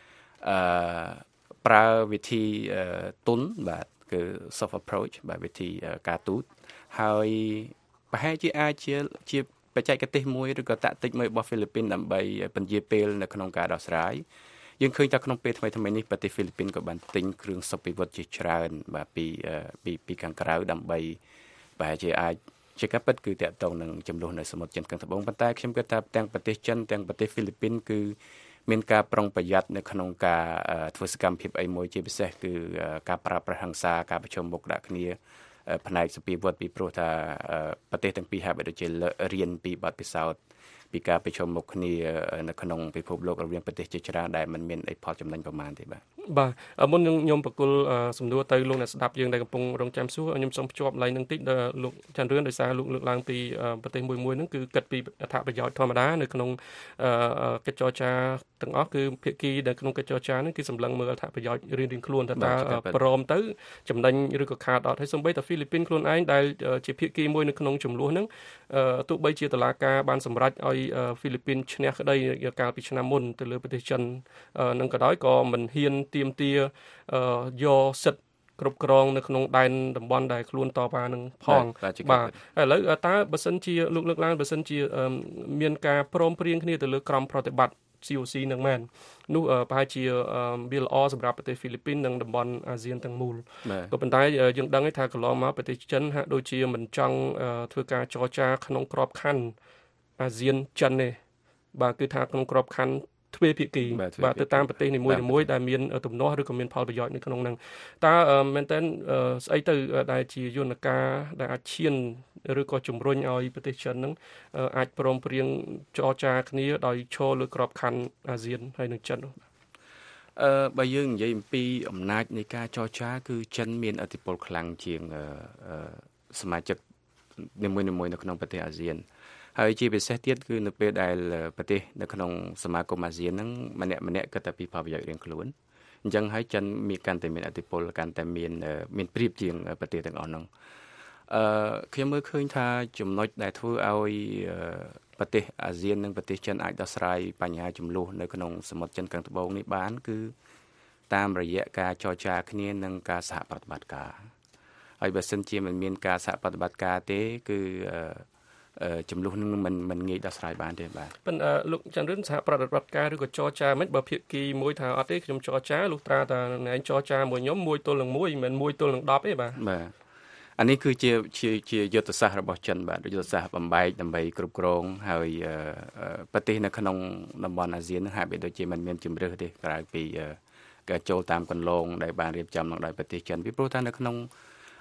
ប្រើវិធីទុនបាទគឺ soft approach បាទវិធីការទូតហើយប្រហែលជាអាចជាបច្ចេកទេសមួយឬក៏តាក់ទិចមួយរបស់ហ្វីលីពីនដើម្បីពន្យាពេលនៅក្នុងការដោះស្រាយយើងឃើញថាក្នុងពេលថ្មីៗនេះប្រទេសហ្វីលីពីនក៏បានទិញគ្រឿងសុបិវុធជាច្រើនបាទពីខាងក្រៅដើម្បីប្រហែលជាអាចជាការពិតគឺតាក់ទងនឹងចំនួននៅសមុទ្រចិនខាងត្បូងប៉ុន្តែខ្ញុំគិតថាទាំងប្រទេសចិនទាំងប្រទេសហ្វីលីពីនគឺមានការប្រុងប្រយ័ត្ននៅក្នុងការធ្វើសកម្មភាពអីមួយជាពិសេសគឺការប្រើប្រាស់ហិង្សាការប្រជុំមុខដាក់គ្នាផ្នែកសុបិវុធពីព្រោះថាប្រទេសទាំងពីរហាក់បីដូចជារៀនពីបទពិសោធន៍ពីការប្រជុំមុខគ្នានៅក្នុងពិភពលោករវាងប្រទេសជាច្រើនដែលមិនមានអីផលចំណេញប្រមាណទេបាទមុននឹងខ្ញុំបកគលសំណួរទៅលោកអ្នកស្ដាប់យើងដែលកំពុងរងចាំសួរខ្ញុំសូមភ្ជាប់ឡើងនឹងតិចដល់លោកច័ន្ទរឿនដោយសារលោកលើកឡើងពីប្រទេសមួយហ្នឹងគឺគិតពីអត្ថប្រយោជន៍ធម្មតានៅក្នុងកិច្ចចរចាទាំងអស់គឺភាគីដែលក្នុងកិច្ចចរចាហ្នឹងគឺសម្លឹងមើលអត្ថប្រយោជន៍រៀងៗខ្លួនថាតើព្រមទៅចំណេញឬក៏ខាតអត់ហើយសូម្បីតែហ្វីលីពីនខ្លួនឯងដែលជាភាគីមួយនៅក្នុងចំនួនហ្នឹងទោះបីជាតុលាការបានសម្រេចឲ្យហ្វីលីពីនឈ្នះក្តីកាលពីឆ្នាំមុនទៅលើប្រទេសចិននឹងក៏ដោយក៏មិនហ៊ានទាមទារយកសិទ្ធិគ្រប់គ្រងនៅក្នុងដែនតំបន់ដែលខ្លួនតបនឹងផងបាទឥឡូវតើបើសិនជាលោកលើកឡើងបើសិនជាមានការព្រមព្រៀងគ្នាទៅលើក្រុមប្រតិបត្តិ COC នឹងមែននោះប្រហែលជាវាល្អសម្រាប់ប្រទេសហ្វីលីពីននិងតំបន់អាស៊ានទាំងមូលក៏ប៉ុន្តែយើងដឹងថាកន្លងមកប្រទេសចិនហាក់ដូចជាមិនចង់ធ្វើការចរចាក្នុងក្របខ័ណ្ឌអាស៊ានចិនទេបាទគឺថាក្នុងក្របខ័ណ្ឌទ្វេភាគីបាទទៅតាមប្រទេសនីមួយៗដែលមានទំនាស់ឬក៏មានផលប្រយោជន៍នៅក្នុងហ្នឹងតើមែនតើស្អីទៅដែលជាយន្តការដែលអាចឈានឬក៏ជំរុញឲ្យប្រទេសចិនហ្នឹងអាចព្រមព្រៀងចរចាគ្នាដោយឈរលើក្របខ័ណ្ឌអាស៊ានហើយនឹងចិនបើយើងនិយាយអំពីអំណាចនៃការចរចាគឺចិនមានឥទ្ធិពលខ្លាំងជាងសមាជិកនីមួយៗនៅក្នុងប្រទេសអាស៊ានហើយជាពិសេសទៀតគឺនៅពេលដែលប្រទេសនៅក្នុងសមាគមអាស៊ានហ្នឹងម្នាក់គិតតែពីផលប្រយោជន៍រៀងខ្លួនអញ្ចឹងហើយចិនមានកាន់តែមានឥទ្ធិពលកាន់តែមានប្រៀបជាងប្រទេសទាំងអស់ហ្នឹងខ្ញុំមើលឃើញថាចំណុចដែលធ្វើឲ្យប្រទេសអាស៊ាននិងប្រទេសចិនអាចដោះស្រាយបញ្ហាចំនួននៅក្នុងសមុទ្រចិនខាងត្បូងនេះបានគឺតាមរយៈការចរចាគ្នានិងការសហប្រតិបត្តិការហើយបើសិនជាមិនមានការសហប្រតិបត្តិការទេគឺចំនួននឹងមិនងាយដោះស្រាយបានទេបាទប៉ុន្តែលោកច័ន្ទរឿនសហប្រតិបត្តិការឬក៏ចរចាមិនបើភាគីមួយថាអត់ទេខ្ញុំចរចាលោកត្រាថាណែចរចាមួយខ្ញុំ1ទល់នឹង1មិនមែន1ទល់នឹង10ទេបាទអានេះគឺជាយុទ្ធសាស្ត្ររបស់ចិនបាទយុទ្ធសាស្ត្របំបែកដើម្បីគ្រប់គ្រងហើយប្រទេសនៅក្នុងតំបន់អាស៊ានហាក់បីដូចជាមិនមានជំរឿសទេក្រៅពីការចូលតាមគន្លងដែលបានរៀបចំដោយប្រទេសចិនពីព្រោះថានៅក្នុង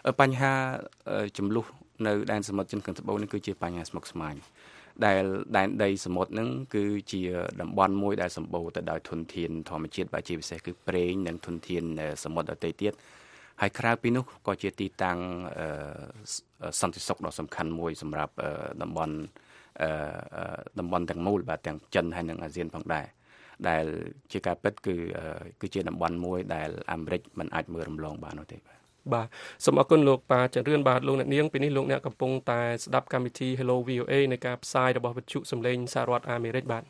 បញ្ហាចំនួននៅដែនសមុទ្រចិនខាងត្បូងនេះគឺជាបញ្ហាស្មុគស្មាញដែលដែនដីសមុទ្រហ្នឹងគឺជាតំបន់មួយដែលសម្បូរទៅដោយធនធានធម្មជាតិជាពិសេសគឺប្រេងនិងធនធានសមុទ្រដទៃទៀតហើយក្រៅពីនោះក៏ជាទីតាំងសន្តិសុខដ៏សំខាន់មួយសម្រាប់តំបន់ទាំងមូលបាទទាំងចិនហើយនិងអាស៊ានផងដែរដែលជាការពិតគឺជាតំបន់មួយដែលអាមេរិកមិនអាចមើលរំលងបាននោះទេបាទសូមអរគុណលោកប៉ាចន្ទរឿនបាទលោកអ្នកនាងពេលនេះលោកអ្នកកំពុងតែស្ដាប់កម្មវិធី Hello VOA នៃការផ្សាយរបស់វិទ្យុសំឡេងសហរដ្ឋអាមេរិកបាទ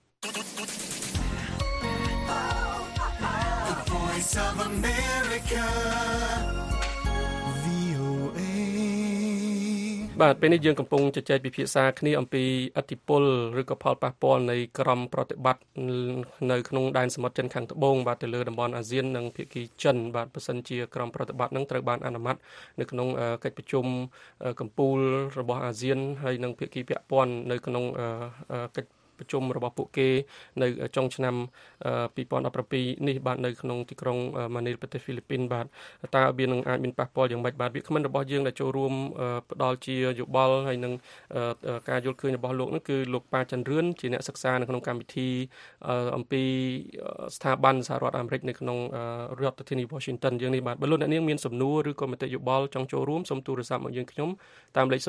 បាទពេលនេះយើងកំពុងជជែកពិភាក្សាគ្នាអំពីឥទ្ធិពលឬក៏ផលប៉ះពាល់នៃក្រមប្រតិបត្តិនៅក្នុងដែនសមុទ្រចិនខាងត្បូងបាទទៅលើតំបន់អាស៊ាននិងភាគីចិនបាទបើសិនជាក្រមប្រតិបត្តិនឹងត្រូវបានអនុម័តនៅក្នុងកិច្ចប្រជុំកម្ពុជារបស់អាស៊ានហើយនិងភាគីពាក់ព័ន្ធនៅក្នុងកិច្ចប្រជុំរបស់ពួកគេនៅចុងឆ្នាំ2017នេះបាទនៅក្នុងទីក្រុងម៉ានីលប្រទេសហ្វីលីពីនបាទតើវានឹងអាចមានប៉ះពាល់យ៉ាងម៉េចបាទវាគ្មិនរបស់យើងដែលចូលរួមផ្ដល់ជាយោបល់ហើយនឹងការយល់ឃើញរបស់លោកនោះគឺលោកប៉ាចន្ទរឿនជាអ្នកសិក្សានៅក្នុងកម្មវិធីអំពីស្ថាប័នសហរដ្ឋអាមេរិកនៅក្នុងរដ្ឋធានី Washington យើងនេះបាទបើលោកអ្នកនាងមានសំណួរឬក៏មតិយោបល់ចង់ចូលរួមសូមទូរស័ព្ទមកយើងខ្ញុំតាមលេខ012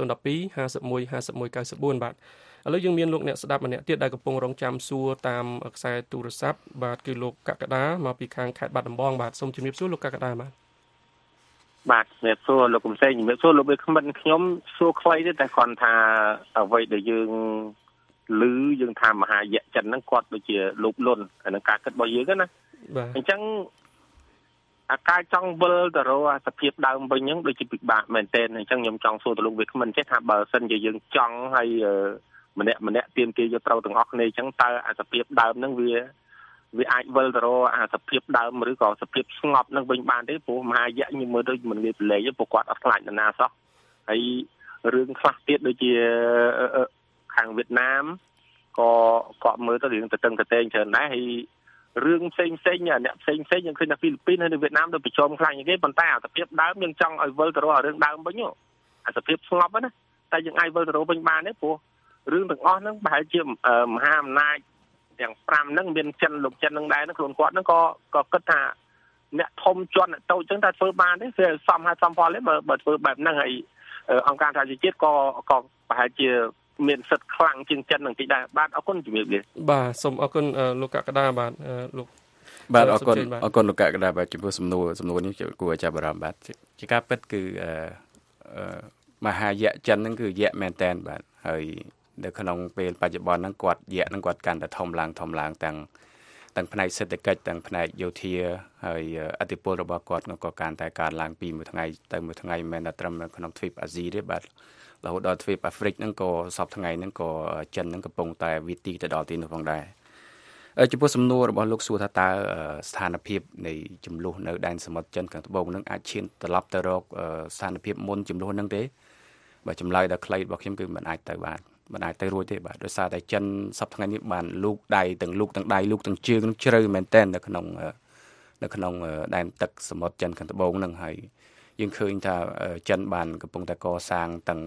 51 51 94បាទឥឡូវយើងមានលោកអ្នកស្ដាប់ម្នាក់ទៀតដែលកំពុងរងចាំសួរតាមខ្សែទូរស័ព្ទបាទគឺលោកកក្កដាមកពីខាងខេត្តបាត់ដំបងបាទសូមជំរាបសួរលោកកក្កដាបាទជំរាបសួរលោកកំសែងជំរាបសួរលោកវាគ្មិនខ្ញុំសួរខ្លីទេតែគ្រាន់ថាអ្វីដែលយើងឮយើងថាមហាយៈចិនហ្នឹងគាត់ដូចជាលោភលន់អានឹងការគិតរបស់យើងណាបាទអញ្ចឹងអាការចង់វិលទៅរកសភាពដើមវិញហ្នឹងដូចជាពិបាកមែនទែនអញ្ចឹងខ្ញុំចង់សួរទៅលោកវាគ្មិនចេះថាបើសិនជាយើងចង់ហើយម្នាក់ទៀមទាយកត្រូវទាំងអស់គ្នាអញ្ចឹងតើអាសភាពដើមហ្នឹងវាអាចវិលទៅរកអាសភាពដើមឬក៏សភាពស្ងប់នឹងវិញបានទេព្រោះមហាយៈខ្ញុំមើលដូចមិនងាយប្រឡែកទេព្រោះគាត់អត់ខ្លាចនរណាសោះហើយរឿងខ្លះទៀតដូចជាខាងវៀតណាមក៏គាត់មើលទៅរឿងតឹងតែងច្រើនដែរហើយរឿងផ្សេងអ្នកផ្សេងយើងឃើញថាហ្វីលីពីនហើយនៅវៀតណាមទៅប្រជុំខ្លាំងជាងគេប៉ុន្តែអាសភាពដើមយើងចង់ឲ្យវិលទៅរករឿងដើមវិញអាសភាពស្ងប់ណាតែយើងអាចវិលទៅរកវិញបានទេព្រោះរឿងទាំងអស់ហ្នឹងប្រហែលជាមហាអំណាចទាំង5ហ្នឹងមានចិនលោកចិនហ្នឹងដែរខ្លួនគាត់ហ្នឹងក៏គិតថាអ្នកធំជាន់អ្នកតូចចឹងតែធ្វើបានទេវាសមហើយសមផលទេបើធ្វើបែបហ្នឹងហើយអង្គការសហជីវជាតិក៏ប្រហែលជាមានសិទ្ធិខ្លាំងជាងចិននឹងតិចដែរបាទអរគុណជំរាបលាបាទសូមអរគុណលោកកក្កដាបាទលោកបាទអរគុណលោកកក្កដាបាទចំពោះសំណួរនេះគួរឲ្យចាប់អារម្មណ៍បាទជាការពិតគឺមហាយៈចិនហ្នឹងគឺយៈមែនតែនបាទហើយនៅក្នុងពេលបច្ចុប្បន្នហ្នឹងគាត់យៈហ្នឹងគាត់កាន់តែធំឡើងទាំងផ្នែកសេដ្ឋកិច្ចទាំងផ្នែកយោធាហើយអធិពលរបស់គាត់ក៏កាន់តែកើនឡើងពីមួយថ្ងៃទៅមួយថ្ងៃមិនមែនតែត្រឹមនៅក្នុងទ្វីបអាស៊ីទេបាទរហូតដល់ទ្វីបអាហ្វ្រិកហ្នឹងក៏សពថ្ងៃហ្នឹងក៏ចិនហ្នឹងកំពុងតែវិទីទៅដល់ទីនោះផងដែរចំពោះសំណួររបស់លោកសួរថាតើស្ថានភាពនៃចំនួននៅដែនសមុទ្រចិនខាងត្បូងហ្នឹងអាចឈានត្រឡប់ទៅរកស្ថានភាពមុនចំនួនហ្នឹងទេបើចម្លើយដល់ខ្លីរបស់ខ្ញុំគឺមិនអាចទៅបានមិនអាចទៅរួចទេបាទដោយសារតែចិនសប្តាហ៍ថ្ងៃនេះបានលូកដៃទាំងលូកទាំងដៃលូកទាំងជើងជ្រៅមែនទែននៅក្នុងដែនទឹកសមុទ្រចិនខាងត្បូងហ្នឹងហើយយើងឃើញថាចិនបានកំពុងតែកសាងទាំង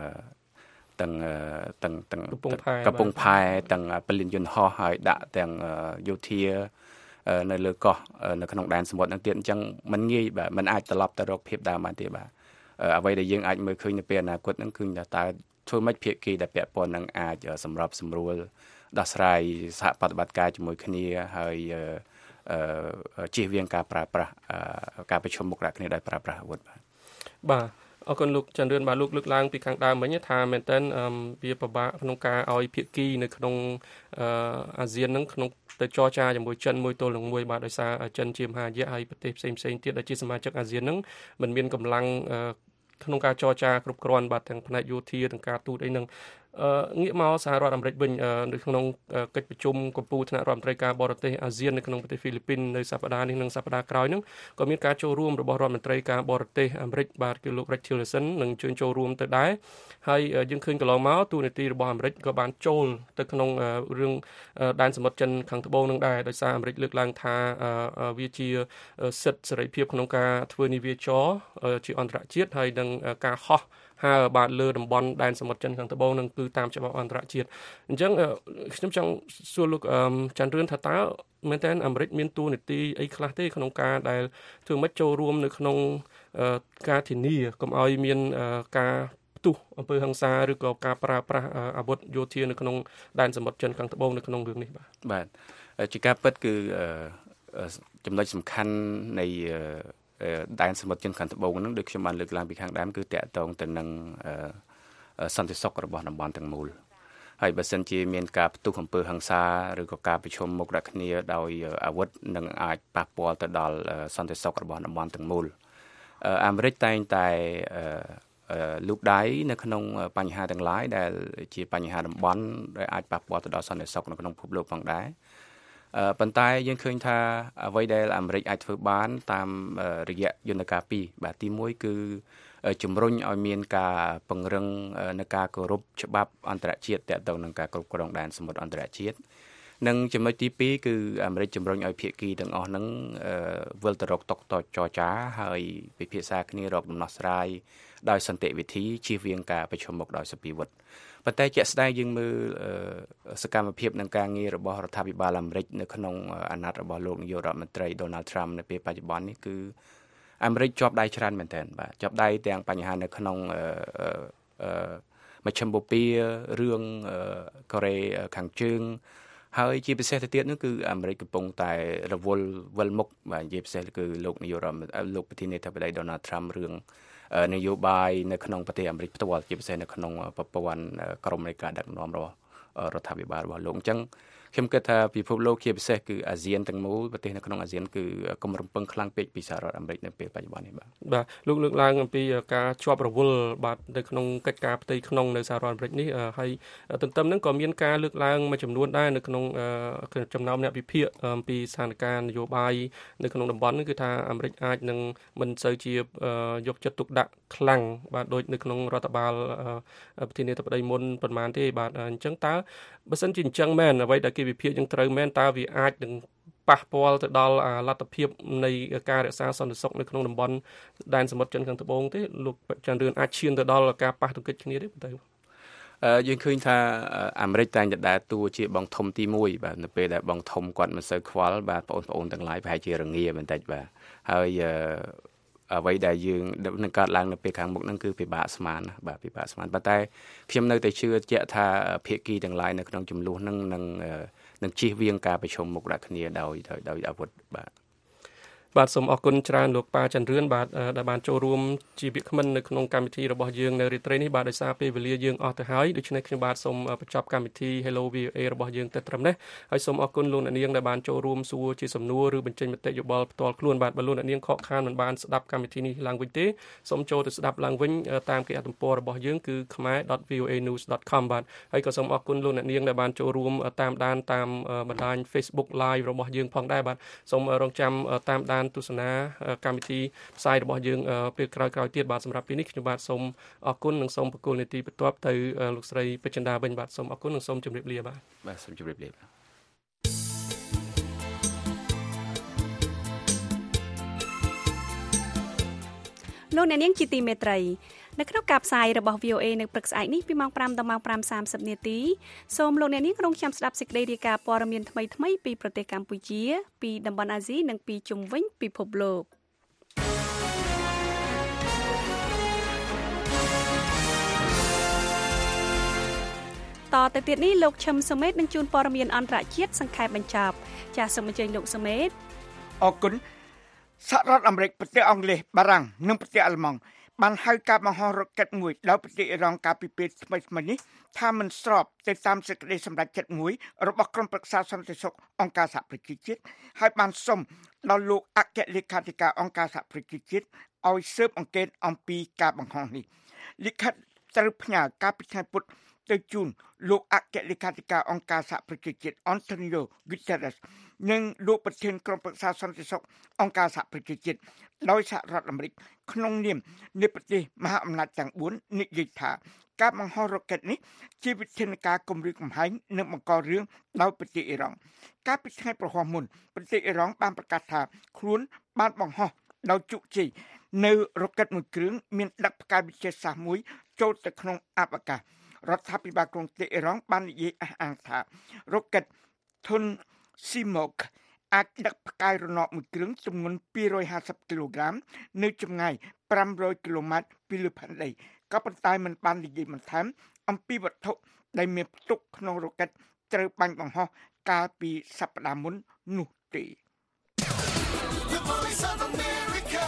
កំពង់ផែទាំងពលានយន្តហោះហើយដាក់ទាំងយោធានៅលើកោះនៅក្នុងដែនសមុទ្រហ្នឹងទៀតអញ្ចឹងมันងាយបាទมันអាចត្រឡប់ទៅរកភាពដើមបានទេបាទអ្វីដែលយើងអាចមើលឃើញនៅពេលអនាគតហ្នឹងគឺថាតើធ្វើម៉េចភាគីដែលពាក់ព័ន្ធនឹងអាចសម្របសម្រួលដោះស្រាយសហប្រតិបត្តិការជាមួយគ្នាហើយជៀសវាងការប្រើប្រាស់ការប្រជុំមុខដាក់គ្នាដោយប្រើប្រាស់អាវុធបាទអរគុណលោកចន្ទរឿនបាទលោកលើកឡើងពីខាងដើមមិញថាមែនតើវាពិបាកក្នុងការឲ្យភាគីនៅក្នុងអាស៊ានហ្នឹងក្នុងទៅចរចាជាមួយចិនមួយទល់នឹងមួយបាទដោយសារចិនជាមហាយៈហើយប្រទេសផ្សេងទៀតដែលជាសមាជិកអាស៊ានហ្នឹងមិនមានកម្លាំងក្នុងការចរចាគ្រប់គ្រាន់បាទទាំងផ្នែកយោធាទាំងការទូតអីហ្នឹងងាកមកសហរដ្ឋអាមេរិកវិញនៅក្នុងកិច្ចប្រជុំកំពូលថ្នាក់រដ្ឋមន្ត្រីការបរទេសអាស៊ាននៅក្នុងប្រទេសហ្វីលីពីននៅសប្តាហ៍នេះនិងសប្តាហ៍ក្រោយនោះក៏មានការចូលរួមរបស់រដ្ឋមន្ត្រីការបរទេសអាមេរិកបាទគឺលោក Rex Tillerson នឹងអញ្ជើញចូលរួមទៅដែរហើយយើងឃើញកន្លងមកទូនាទីរបស់អាមេរិកក៏បានចូលទៅក្នុងរឿងដែនសមុទ្រចិនខាងត្បូងនឹងដែរដោយសារអាមេរិកលើកឡើងថាវាជាសិទ្ធិសេរីភាពក្នុងការធ្វើនាវាចរជាអន្តរជាតិហើយនឹងការហោះហើរបាទលើតំបន់ដែនសមុទ្រចិនខាងត្បូងនឹងគឺតាមច្បាប់អន្តរជាតិអញ្ចឹងខ្ញុំចង់សួរលោកច័ន្ទរឿនថាតើមែនតើអាមេរិកមានតួនាទីអីខ្លះទេក្នុងការដែលធ្វើម៉េចចូលរួមនៅក្នុងការធានាកុំឲ្យមានការផ្ទុះអំពើហិង្សាឬក៏ការប្រើប្រាស់អាវុធយោធានៅក្នុងដែនសមុទ្រចិនខាងត្បូងនៅក្នុងរឿងនេះបាទជាការពិតគឺចំណុចសំខាន់នៃដែនសមុទ្រចិនខាងត្បូងហ្នឹងដូចខ្ញុំបានលើកឡើងពីខាងដើមគឺតាក់ទងទៅនឹងសន្តិសុខរបស់តំបន់ទាំងមូលហើយបើសិនជាមានការផ្ទុះអំពើហិង្សាឬក៏ការប្រជុំមុខដាក់គ្នាដោយអាវុធនឹងអាចប៉ះពាល់ទៅដល់សន្តិសុខរបស់តំបន់ទាំងមូលអាមេរិកតែងតែលូកដៃនៅក្នុងបញ្ហាទាំងឡាយដែលជាបញ្ហាតំបន់ដែលអាចប៉ះពាល់ទៅដល់សន្តិសុខនៅក្នុងពិភពលោកផងដែរប៉ុន្តែយើងឃើញថាអ្វីដែលអាមេរិកអាចធ្វើបានតាមរយៈយន្តការពីរបាទទី1គឺជំរុញឲ្យមានការពង្រឹងនៃការគោរពច្បាប់អន្តរជាតិទាក់ទងនឹងការគ្រប់គ្រងដែនសមុទ្រអន្តរជាតិនិងចំណុចទី2គឺអាមេរិកជំរុញឲ្យភាគីទាំងអស់ហ្នឹងវិលទៅរកតុចរចាហើយពិភាក្សាគ្នារកដំណោះស្រាយដោយសន្តិវិធីជៀសវាងការប្រជុំមុខដោយសពាវុធប៉ុន្តែជាក់ស្ដែងយើងមើលសកម្មភាពនឹងការងាររបស់រដ្ឋាភិបាលអាមេរិកនៅក្នុងអាណត្តិរបស់លោកនាយករដ្ឋមន្ត្រី Donald Trump នៅពេលបច្ចុប្បន្ននេះគឺអាមេរិកជាប់ដៃច្រើនមែនទែនបាទជាប់ដៃទាំងបញ្ហានៅក្នុងមជ្ឈមបូព៌ារឿងកូរ៉េខាងជើងហើយជាពិសេសទៅទៀតនោះគឺអាមេរិកកំពុងតែរវល់វិលមុខបាទនិយាយពិសេសគឺលោកនាយករដ្ឋមន្ត្រីលោកប្រធានាធិបតី Donald Trump រឿងនយោបាយនៅក្នុងប្រទេសអាមេរិកផ្ទាល់ជាពិសេសនៅក្នុងប្រព័ន្ធក្រមនៃការដឹកនាំរបស់រដ្ឋាភិបាលរបស់លោកអញ្ចឹងខ្ញុំគិតថាពិភពលោកជាពិសេសគឺអាស៊ានទាំងមូលប្រទេសនៅក្នុងអាស៊ានគឺគំរំពឹងខ្លាំងពេកពីសហរដ្ឋអាមេរិកនៅពេលបច្ចុប្បន្ននេះបាទលោកលើកឡើងអំពីការជាប់រវល់បាទនៅក្នុងកិច្ចការផ្ទៃក្នុងនៅសហរដ្ឋអាមេរិកនេះហើយទន្ទឹមនឹងក៏មានការលើកឡើងមួយចំនួនដែរនៅក្នុងចំណោមអ្នកវិភាគអំពីស្ថានភាពនយោបាយនៅក្នុងតំបន់នេះគឺថាអាមេរិកអាចនឹងមិនសូវជាយកចិត្តទុកដាក់ខ្លាំងបាទដូចនៅក្នុងរដ្ឋបាលប្រធានាធិបតីមុនប៉ុន្មានទេបាទអញ្ចឹងតើបើសិនជាអញ្ចឹងមែនអ្វីដែលគេវិភាគយ៉ាងត្រូវមែនតើវាអាចនឹងប៉ះពាល់ទៅដល់លទ្ធភាពនៃការរក្សាសន្តិសុខនៅក្នុងតំបន់ដែនសមុទ្រចិនខាងត្បូងទេលោកច័ន្ទរឿនអាចឈានទៅដល់ការប៉ះទង្គិចគ្នាទេបន្តយើងឃើញថាអាមេរិកតែងតែដើរតួជាបងធំទី1បាទនៅពេលដែលបងធំគាត់មិនសូវខ្វល់បាទបងប្អូនទាំងឡាយប្រហែលជារងាបន្តិចបាទហើយអ្វីដែលយើងនឹងកើតឡើងនៅពេលខាងមុខហ្នឹងគឺពិបាកស្មានណាបាទពិបាកស្មានប៉ុន្តែខ្ញុំនៅតែជឿជាក់ថាភាគីទាំងឡាយនៅក្នុងចំនួនហ្នឹងនឹងជៀសវាងការប្រជុំមុខដាក់គ្នាដោយអាវុធបាទសូមអរគុណច្រើនលោកប៉ាច័ន្ទរឿនបាទដែលបានចូលរួមជាវាគ្មិននៅក្នុងកម្មវិធីរបស់យើងនៅរាត្រីនេះបាទដោយសារពេលវេលាយើងអស់ទៅហើយដូច្នេះខ្ញុំបាទសូមបញ្ចប់កម្មវិធី Hello VOA របស់យើងតែត្រឹមនេះហើយសូមអរគុណលោកអ្នកនាងដែលបានចូលរួមសួរជាសំណួរឬបញ្ចេញមតិយោបល់ផ្ទាល់ខ្លួនបាទបើលោកអ្នកនាងខកខានមិនបានស្ដាប់កម្មវិធីនេះឡើងវិញទេសូមចូលទៅស្ដាប់ឡើងវិញតាមគេហទំព័ររបស់យើងគឺ khmer.voanews.com បាទហើយក៏សូមអរគុណលោកអ្នកនាងដែលបានចូលរួមតាមដានតាមបណ្ដាញ Facebook Live របស់យើងផងដែរបាទសូមរងចាំតាមដានទស្សនាកម្មវិធីផ្សាយរបស់យើងពេលក្រោយៗទៀតបាទសម្រាប់ពេលនេះខ្ញុំបាទសូមអរគុណនិងសូមបកគលនីតិបន្ទាប់ទៅលោកស្រីពេជ្រចិន្តាវិញបាទសូមអរគុណនិងសូមជម្រាបលាបាទសូមជម្រាបលាលោកអ្នកនាងជាទីមេត្រីនៅក្នុងការផ្សាយរបស់ VOA នៅព្រឹកស្អែកនេះពីម៉ោង 5 ដល់ម៉ោង 5:30 នាទីសូមលោកអ្នកនាងរងចាំស្ដាប់សេចក្តីរាយការណ៍ព័ត៌មានថ្មីៗពីប្រទេសកម្ពុជាពីតំបន់អាស៊ីនិងពីជុំវិញពិភពលោកតទៅទៀតនេះលោកឈឹមសុមេតនឹងជួនព័ត៌មានអន្តរជាតិសង្ខេបបញ្ចប់ចាសសូមអញ្ជើញលោកសុមេតអរគុណសហរដ្ឋអាមេរិកប្រទេសអង់គ្លេសបារាំងនិងប្រទេសអាល្លឺម៉ង់បានហៅការបង្ហោះរ៉ុកកែតមួយដល់ប្រទេសអ៊ីរ៉ង់កាលពីពេលថ្មីៗនេះថាមិនស្របទៅតាមសេចក្តីសម្រេចចិត្តមួយរបស់ក្រុមប្រឹក្សាសន្តិសុខអង្គការសហប្រជាជាតិហើយបានសុំដល់លោកអគ្គលេខាធិការអង្គការសហប្រជាជាតិឲ្យស៊ើបអង្កេតអំពីការបង្ហោះនេះលិខិតត្រូវផ្ញើកាលពីថ្ងៃពុធទៅជូនលោកអគ្គលេខាធិការអង្គការសហប្រជាជាតិ Antonio Guterres និងលោកប្រធានក្រុមប្រឹក្សាសន្តិសុខអង្គការសហប្រជាជាតិដោយសហរដ្ឋអាមេរិកក្នុងនាមនៃប្រទេសមហាអំណាចទាំង4និយាយថាការបង្ហោះរ៉ុកែតនេះជាវិធានការគំរាមកំហែងនិងបង្ករឿងដោយប្រទេសអ៊ីរ៉ង់កាលពីថ្ងៃប្រហោះមុនប្រទេសអ៊ីរ៉ង់បានប្រកាសថាខ្លួនបានបង្ហោះដោយជោគជ័យនៅរ៉ុកែតមួយគ្រឿងមានដឹកផ្កាយវិទ្យាសាស្ត្រមួយចូលទៅក្នុងអវកាសរដ្ឋាភិបាលក្រុងតេអ៊ីរ៉ង់បាននិយាយអះអាងថារ៉ុកែតធុនស៊ីម៉ូកអាចដឹកផ្កាយរណបមួយគ្រឿងទម្ងន់250គីឡូក្រាមនៅចម្ងាយ500គីឡូម៉ែត្រពីលើផែនដីក៏ប៉ុន្តែมันបាននិយាយបន្ថែមអំពីវត្ថុដែលមានផ្ទុកក្នុងរ៉ុកែតត្រូវបាញ់បង្ហោះកាលពីសប្តាហ៍មុននោះទេ The Voice of America.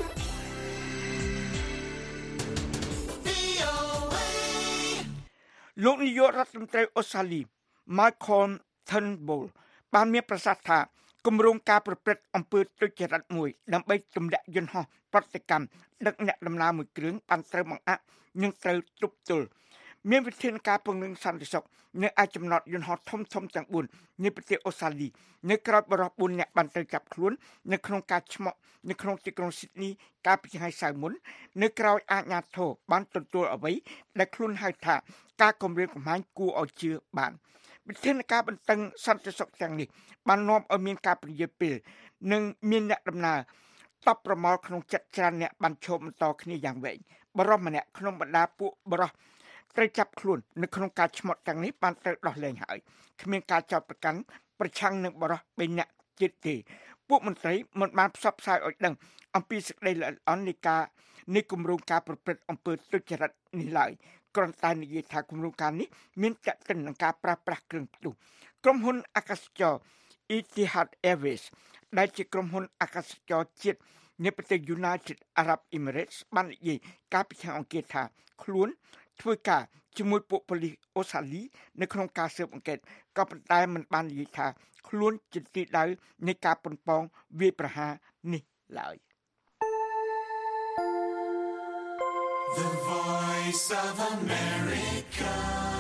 VOA. លោកនាយករដ្ឋមន្ត្រីអូស្ត្រាលី Malcolm Turnbull បានមានប្រសាសន៍ថាគម្រោងការប្រព្រឹត្តអំពើទុច្ចរិតមួយដើម្បីទម្លាក់យន្តហោះប្រតិកម្មដឹកអ្នកដំណើរមួយគ្រឿងបានត្រូវបង្អាក់និងត្រូវទប់ទល់មានវិធានការពង្រឹងសន្តិសុខនៅឯចំណតយន្តហោះធំទាំង4នៃប្រទេសអូស្ត្រាលីនៅក្រៅបរិបទ4នាក់បានត្រូវចាប់ខ្លួននៅក្នុងការឆ្មក់នៅក្នុងទីក្រុងស៊ីដនីកាលពីថ្ងៃសៅរ៍មុននៅក្រៅអាជ្ញាធរបានទទួលអ្វីដែលខ្លួនហៅថាការគំរាមកំហែងគួរឲ្យជឿបានវិធានការបន្តឹងសន្តិសុខទាំងនេះបាននាំឲ្យមានការពន្យាពេលនិងមានអ្នកដំណើរតបប្រមល់ក្នុងចិត្តច្រើនអ្នកបានឈប់បន្តគ្នាយ៉ាងវែងបរិសម្នាក់ក្នុងបរ្ដាពួកបរិសត្រូវចាប់ខ្លួននៅក្នុងការឆ្មត់ទាំងនេះបានត្រូវដោះលែងហើយគ្មានការចោទប្រកាន់ប្រឆាំងនឹងបរិស3នាក់ទៀតទេពួកមន្ត្រីមិនបានផ្សព្វផ្សាយឲ្យដឹងអំពីសេចក្តីល្អិតល្អន់នៃគម្រោងការប្រព្រឹត្តអំពើទុច្ចរិតនេះឡើយគ្រាន់តែនិយាយថាគម្រោងការនេះមានទាក់ទិននឹងការប្រើប្រាស់គ្រឿងផ្ទុះក្រុមហ៊ុនអាកាសចរ Etihad Airways ដែលជាក្រុមហ៊ុនអាកាសចរជាតិនៃប្រទេស United Arab Emirates បាននិយាយកាលពីថ្ងៃអង្គារថាខ្លួនធ្វើការជាមួយពួកប៉ូលីសអូស្ត្រាលីនៅក្នុងការស៊ើបអង្កេតក៏ប៉ុន្តែមិនបាននិយាយថាខ្លួនជាទីដៅនៃការប៉ុនប៉ងវាយប្រហារនេះឡើយ The Voice of America.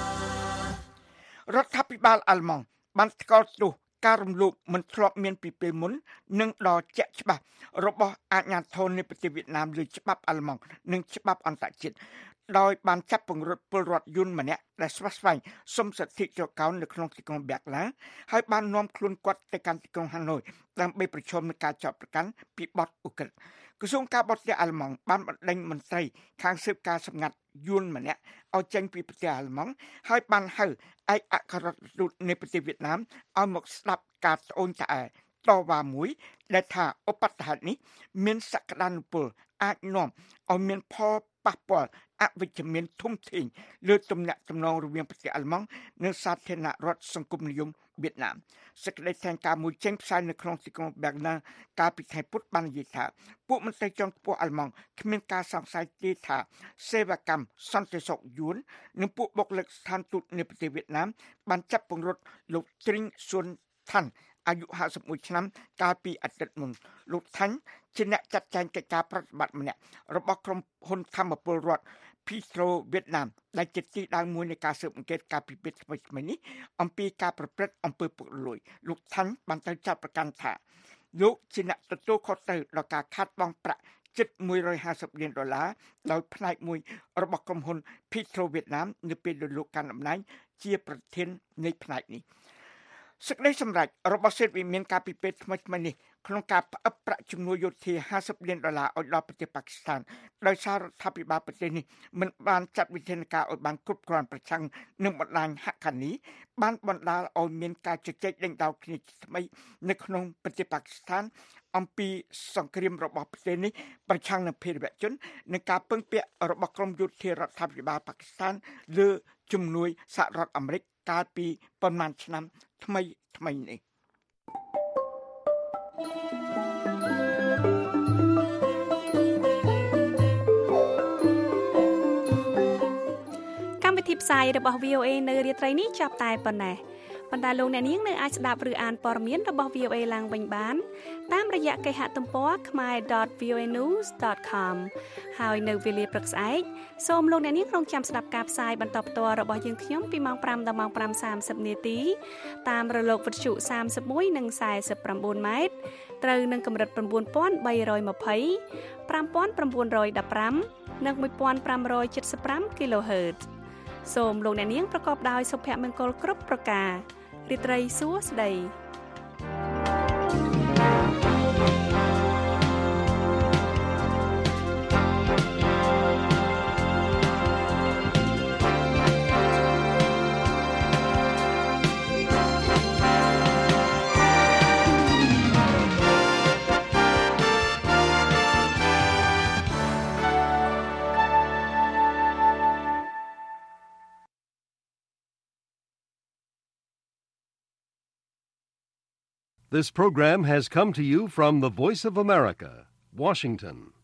រដ្ឋាភិបាលអាល្លឺម៉ង់បានថ្កោលទោសការរំលោភមិនធ្លាប់មានពីពេលមុននិងដ៏ជាក់ច្បាស់របស់អាជ្ញាធរនៃប្រទេសវៀតណាមលើច្បាប់អាល្លឺម៉ង់និងច្បាប់អន្តរជាតិដោយបានចាប់ពង្រត់ពលរដ្ឋយួនម្នាក់ដែលស្វាស្វែងសុំសិទ្ធិចកោននៅក្នុងទីក្រុងបែកឡាហើយបាននាំខ្លួនគាត់ទៅកាន់ទីក្រុងហាណូយដើម្បីប្រឈមនឹងការចោទប្រកាន់ពីបទឧក្រិដ្ឋក្រសួងការបរទេសអាល្លឺម៉ង់បានបណ្ដេញមន្ត្រីខាងស៊ើបការសម្ងាត់យួនម្នាក់ឲ្យចេញពីប្រទេសអាល្លឺម៉ង់ហើយបានហៅឯកអគ្គរដ្ឋទូតនៃប្រទេសវៀតណាមឲ្យមកស្ដាប់ការត្អូញត្អែតវ៉ាមួយដែលថាឧបទ្ទហេតុនេះមានសក្តានុពលអាចនាំឲ្យមានផលប៉ះពាល់អវិជ្ជមានធំធេងលើទំនាក់ទំនងរវាងប្រទេសអាល្លឺម៉ង់និងសាធារណរដ្ឋសង្គមនិយមវៀតណាមសេចក្តីថ្លែងការណ៍មួយចេញផ្សាយនៅក្នុងទីក្រុងបែកណាកាលពីថ្ងៃពុធបាននិយាយថាពួកមន្ត្រីជាន់ខ្ពស់អាល្លឺម៉ង់គ្មានការសង្ស័យទេថាសេវាកម្មសន្តិសុខយួននិងពួកបុគ្គលិកស្ថានទូតនៃប្រទេសវៀតណាមបានចាប់ពង្រត់លោកទ្រីងស៊ុនថាន់អាយុ51ឆ្នាំកាលពីអាទិត្យមុនលោកថាញ់ជាអ្នកចាត់ចែងកិច្ចការប្រតិបត្តិម្នាក់របស់ក្រុមហ៊ុនធម្មពលរដ្ឋ Petro Vietnam ដែលជាទីដៅមួយនៃការស៊ើបអង្កេតការពិភាក្សាថ្មីនេះអំពីការប្រព្រឹត្តអំពើពុករលួយលោកថាញ់បានត្រូវចាប់ប្រកាន់ថាលោកជាអ្នកទទួលខុសត្រូវដល់ការខាត់បង់ប្រាក់ជិត$150លានដោយផ្នែកមួយរបស់ក្រុមហ៊ុន Petro Vietnam នៅពេលដែលលោកកាន់តំណែងជាប្រធាននៃផ្នែកនេះសេចក្តីសម្រេចរបស់សេតវិមានការពិភាក្សាថ្មីនេះក្នុងការផ្អឹបប្រាក់ជំនួយយោធា$50លានឲ្យដល់ប្រទេសប៉ាគីស្ថានដោយសាររដ្ឋាភិបាលប្រទេសនេះមិនបានចាត់វិធានការឲ្យបានគ្រប់គ្រាន់ប្រឆាំងនឹងបណ្ដាញហាក់ខានីបានបណ្ដាលឲ្យមានការជជែកដេញដោលគ្នាថ្មីនៅក្នុងប្រទេសប៉ាគីស្ថានអំពីសង្គ្រាមរបស់ប្រទេសនេះប្រឆាំងនឹងភេរវជននិងការពឹងពាក់របស់ក្រមយោធារដ្ឋាភិបាលប៉ាគីស្ថានលើជំនួយសហរដ្ឋអាមេរិកកាលពីប៉ុន្មានឆ្នាំថ្មីនេះកម្មវិធីផ្សាយរបស់ VOA នៅរាត្រីនេះចាប់តែប៉ុណ្ណេះប៉ុន្តែលោកអ្នកនាងនៅអាចស្ដាប់ឬអានព័ត៌មានរបស់ VOA ឡើងវិញបានតាមរយៈគេហទំព័រ khmer.voanews.com ហើយនៅវេលាព្រឹកស្អែកសូមលោកអ្នកនាងរងចាំស្ដាប់ការផ្សាយបន្តផ្ទាល់របស់យើងខ្ញុំពីម៉ោង 5 ដល់ម៉ោង 5:30 នាទីតាមរលកវិទ្យុ31និង49ម៉ែត្រត្រូវនឹងកម្រិត 9320 5915 និង 1575 kHz សូមលោកអ្នកនាងប្រកបដោយសុភមង្គលគ្រប់ប្រការរាត្រីសួស្តី This program has come to you from the Voice of America, Washington.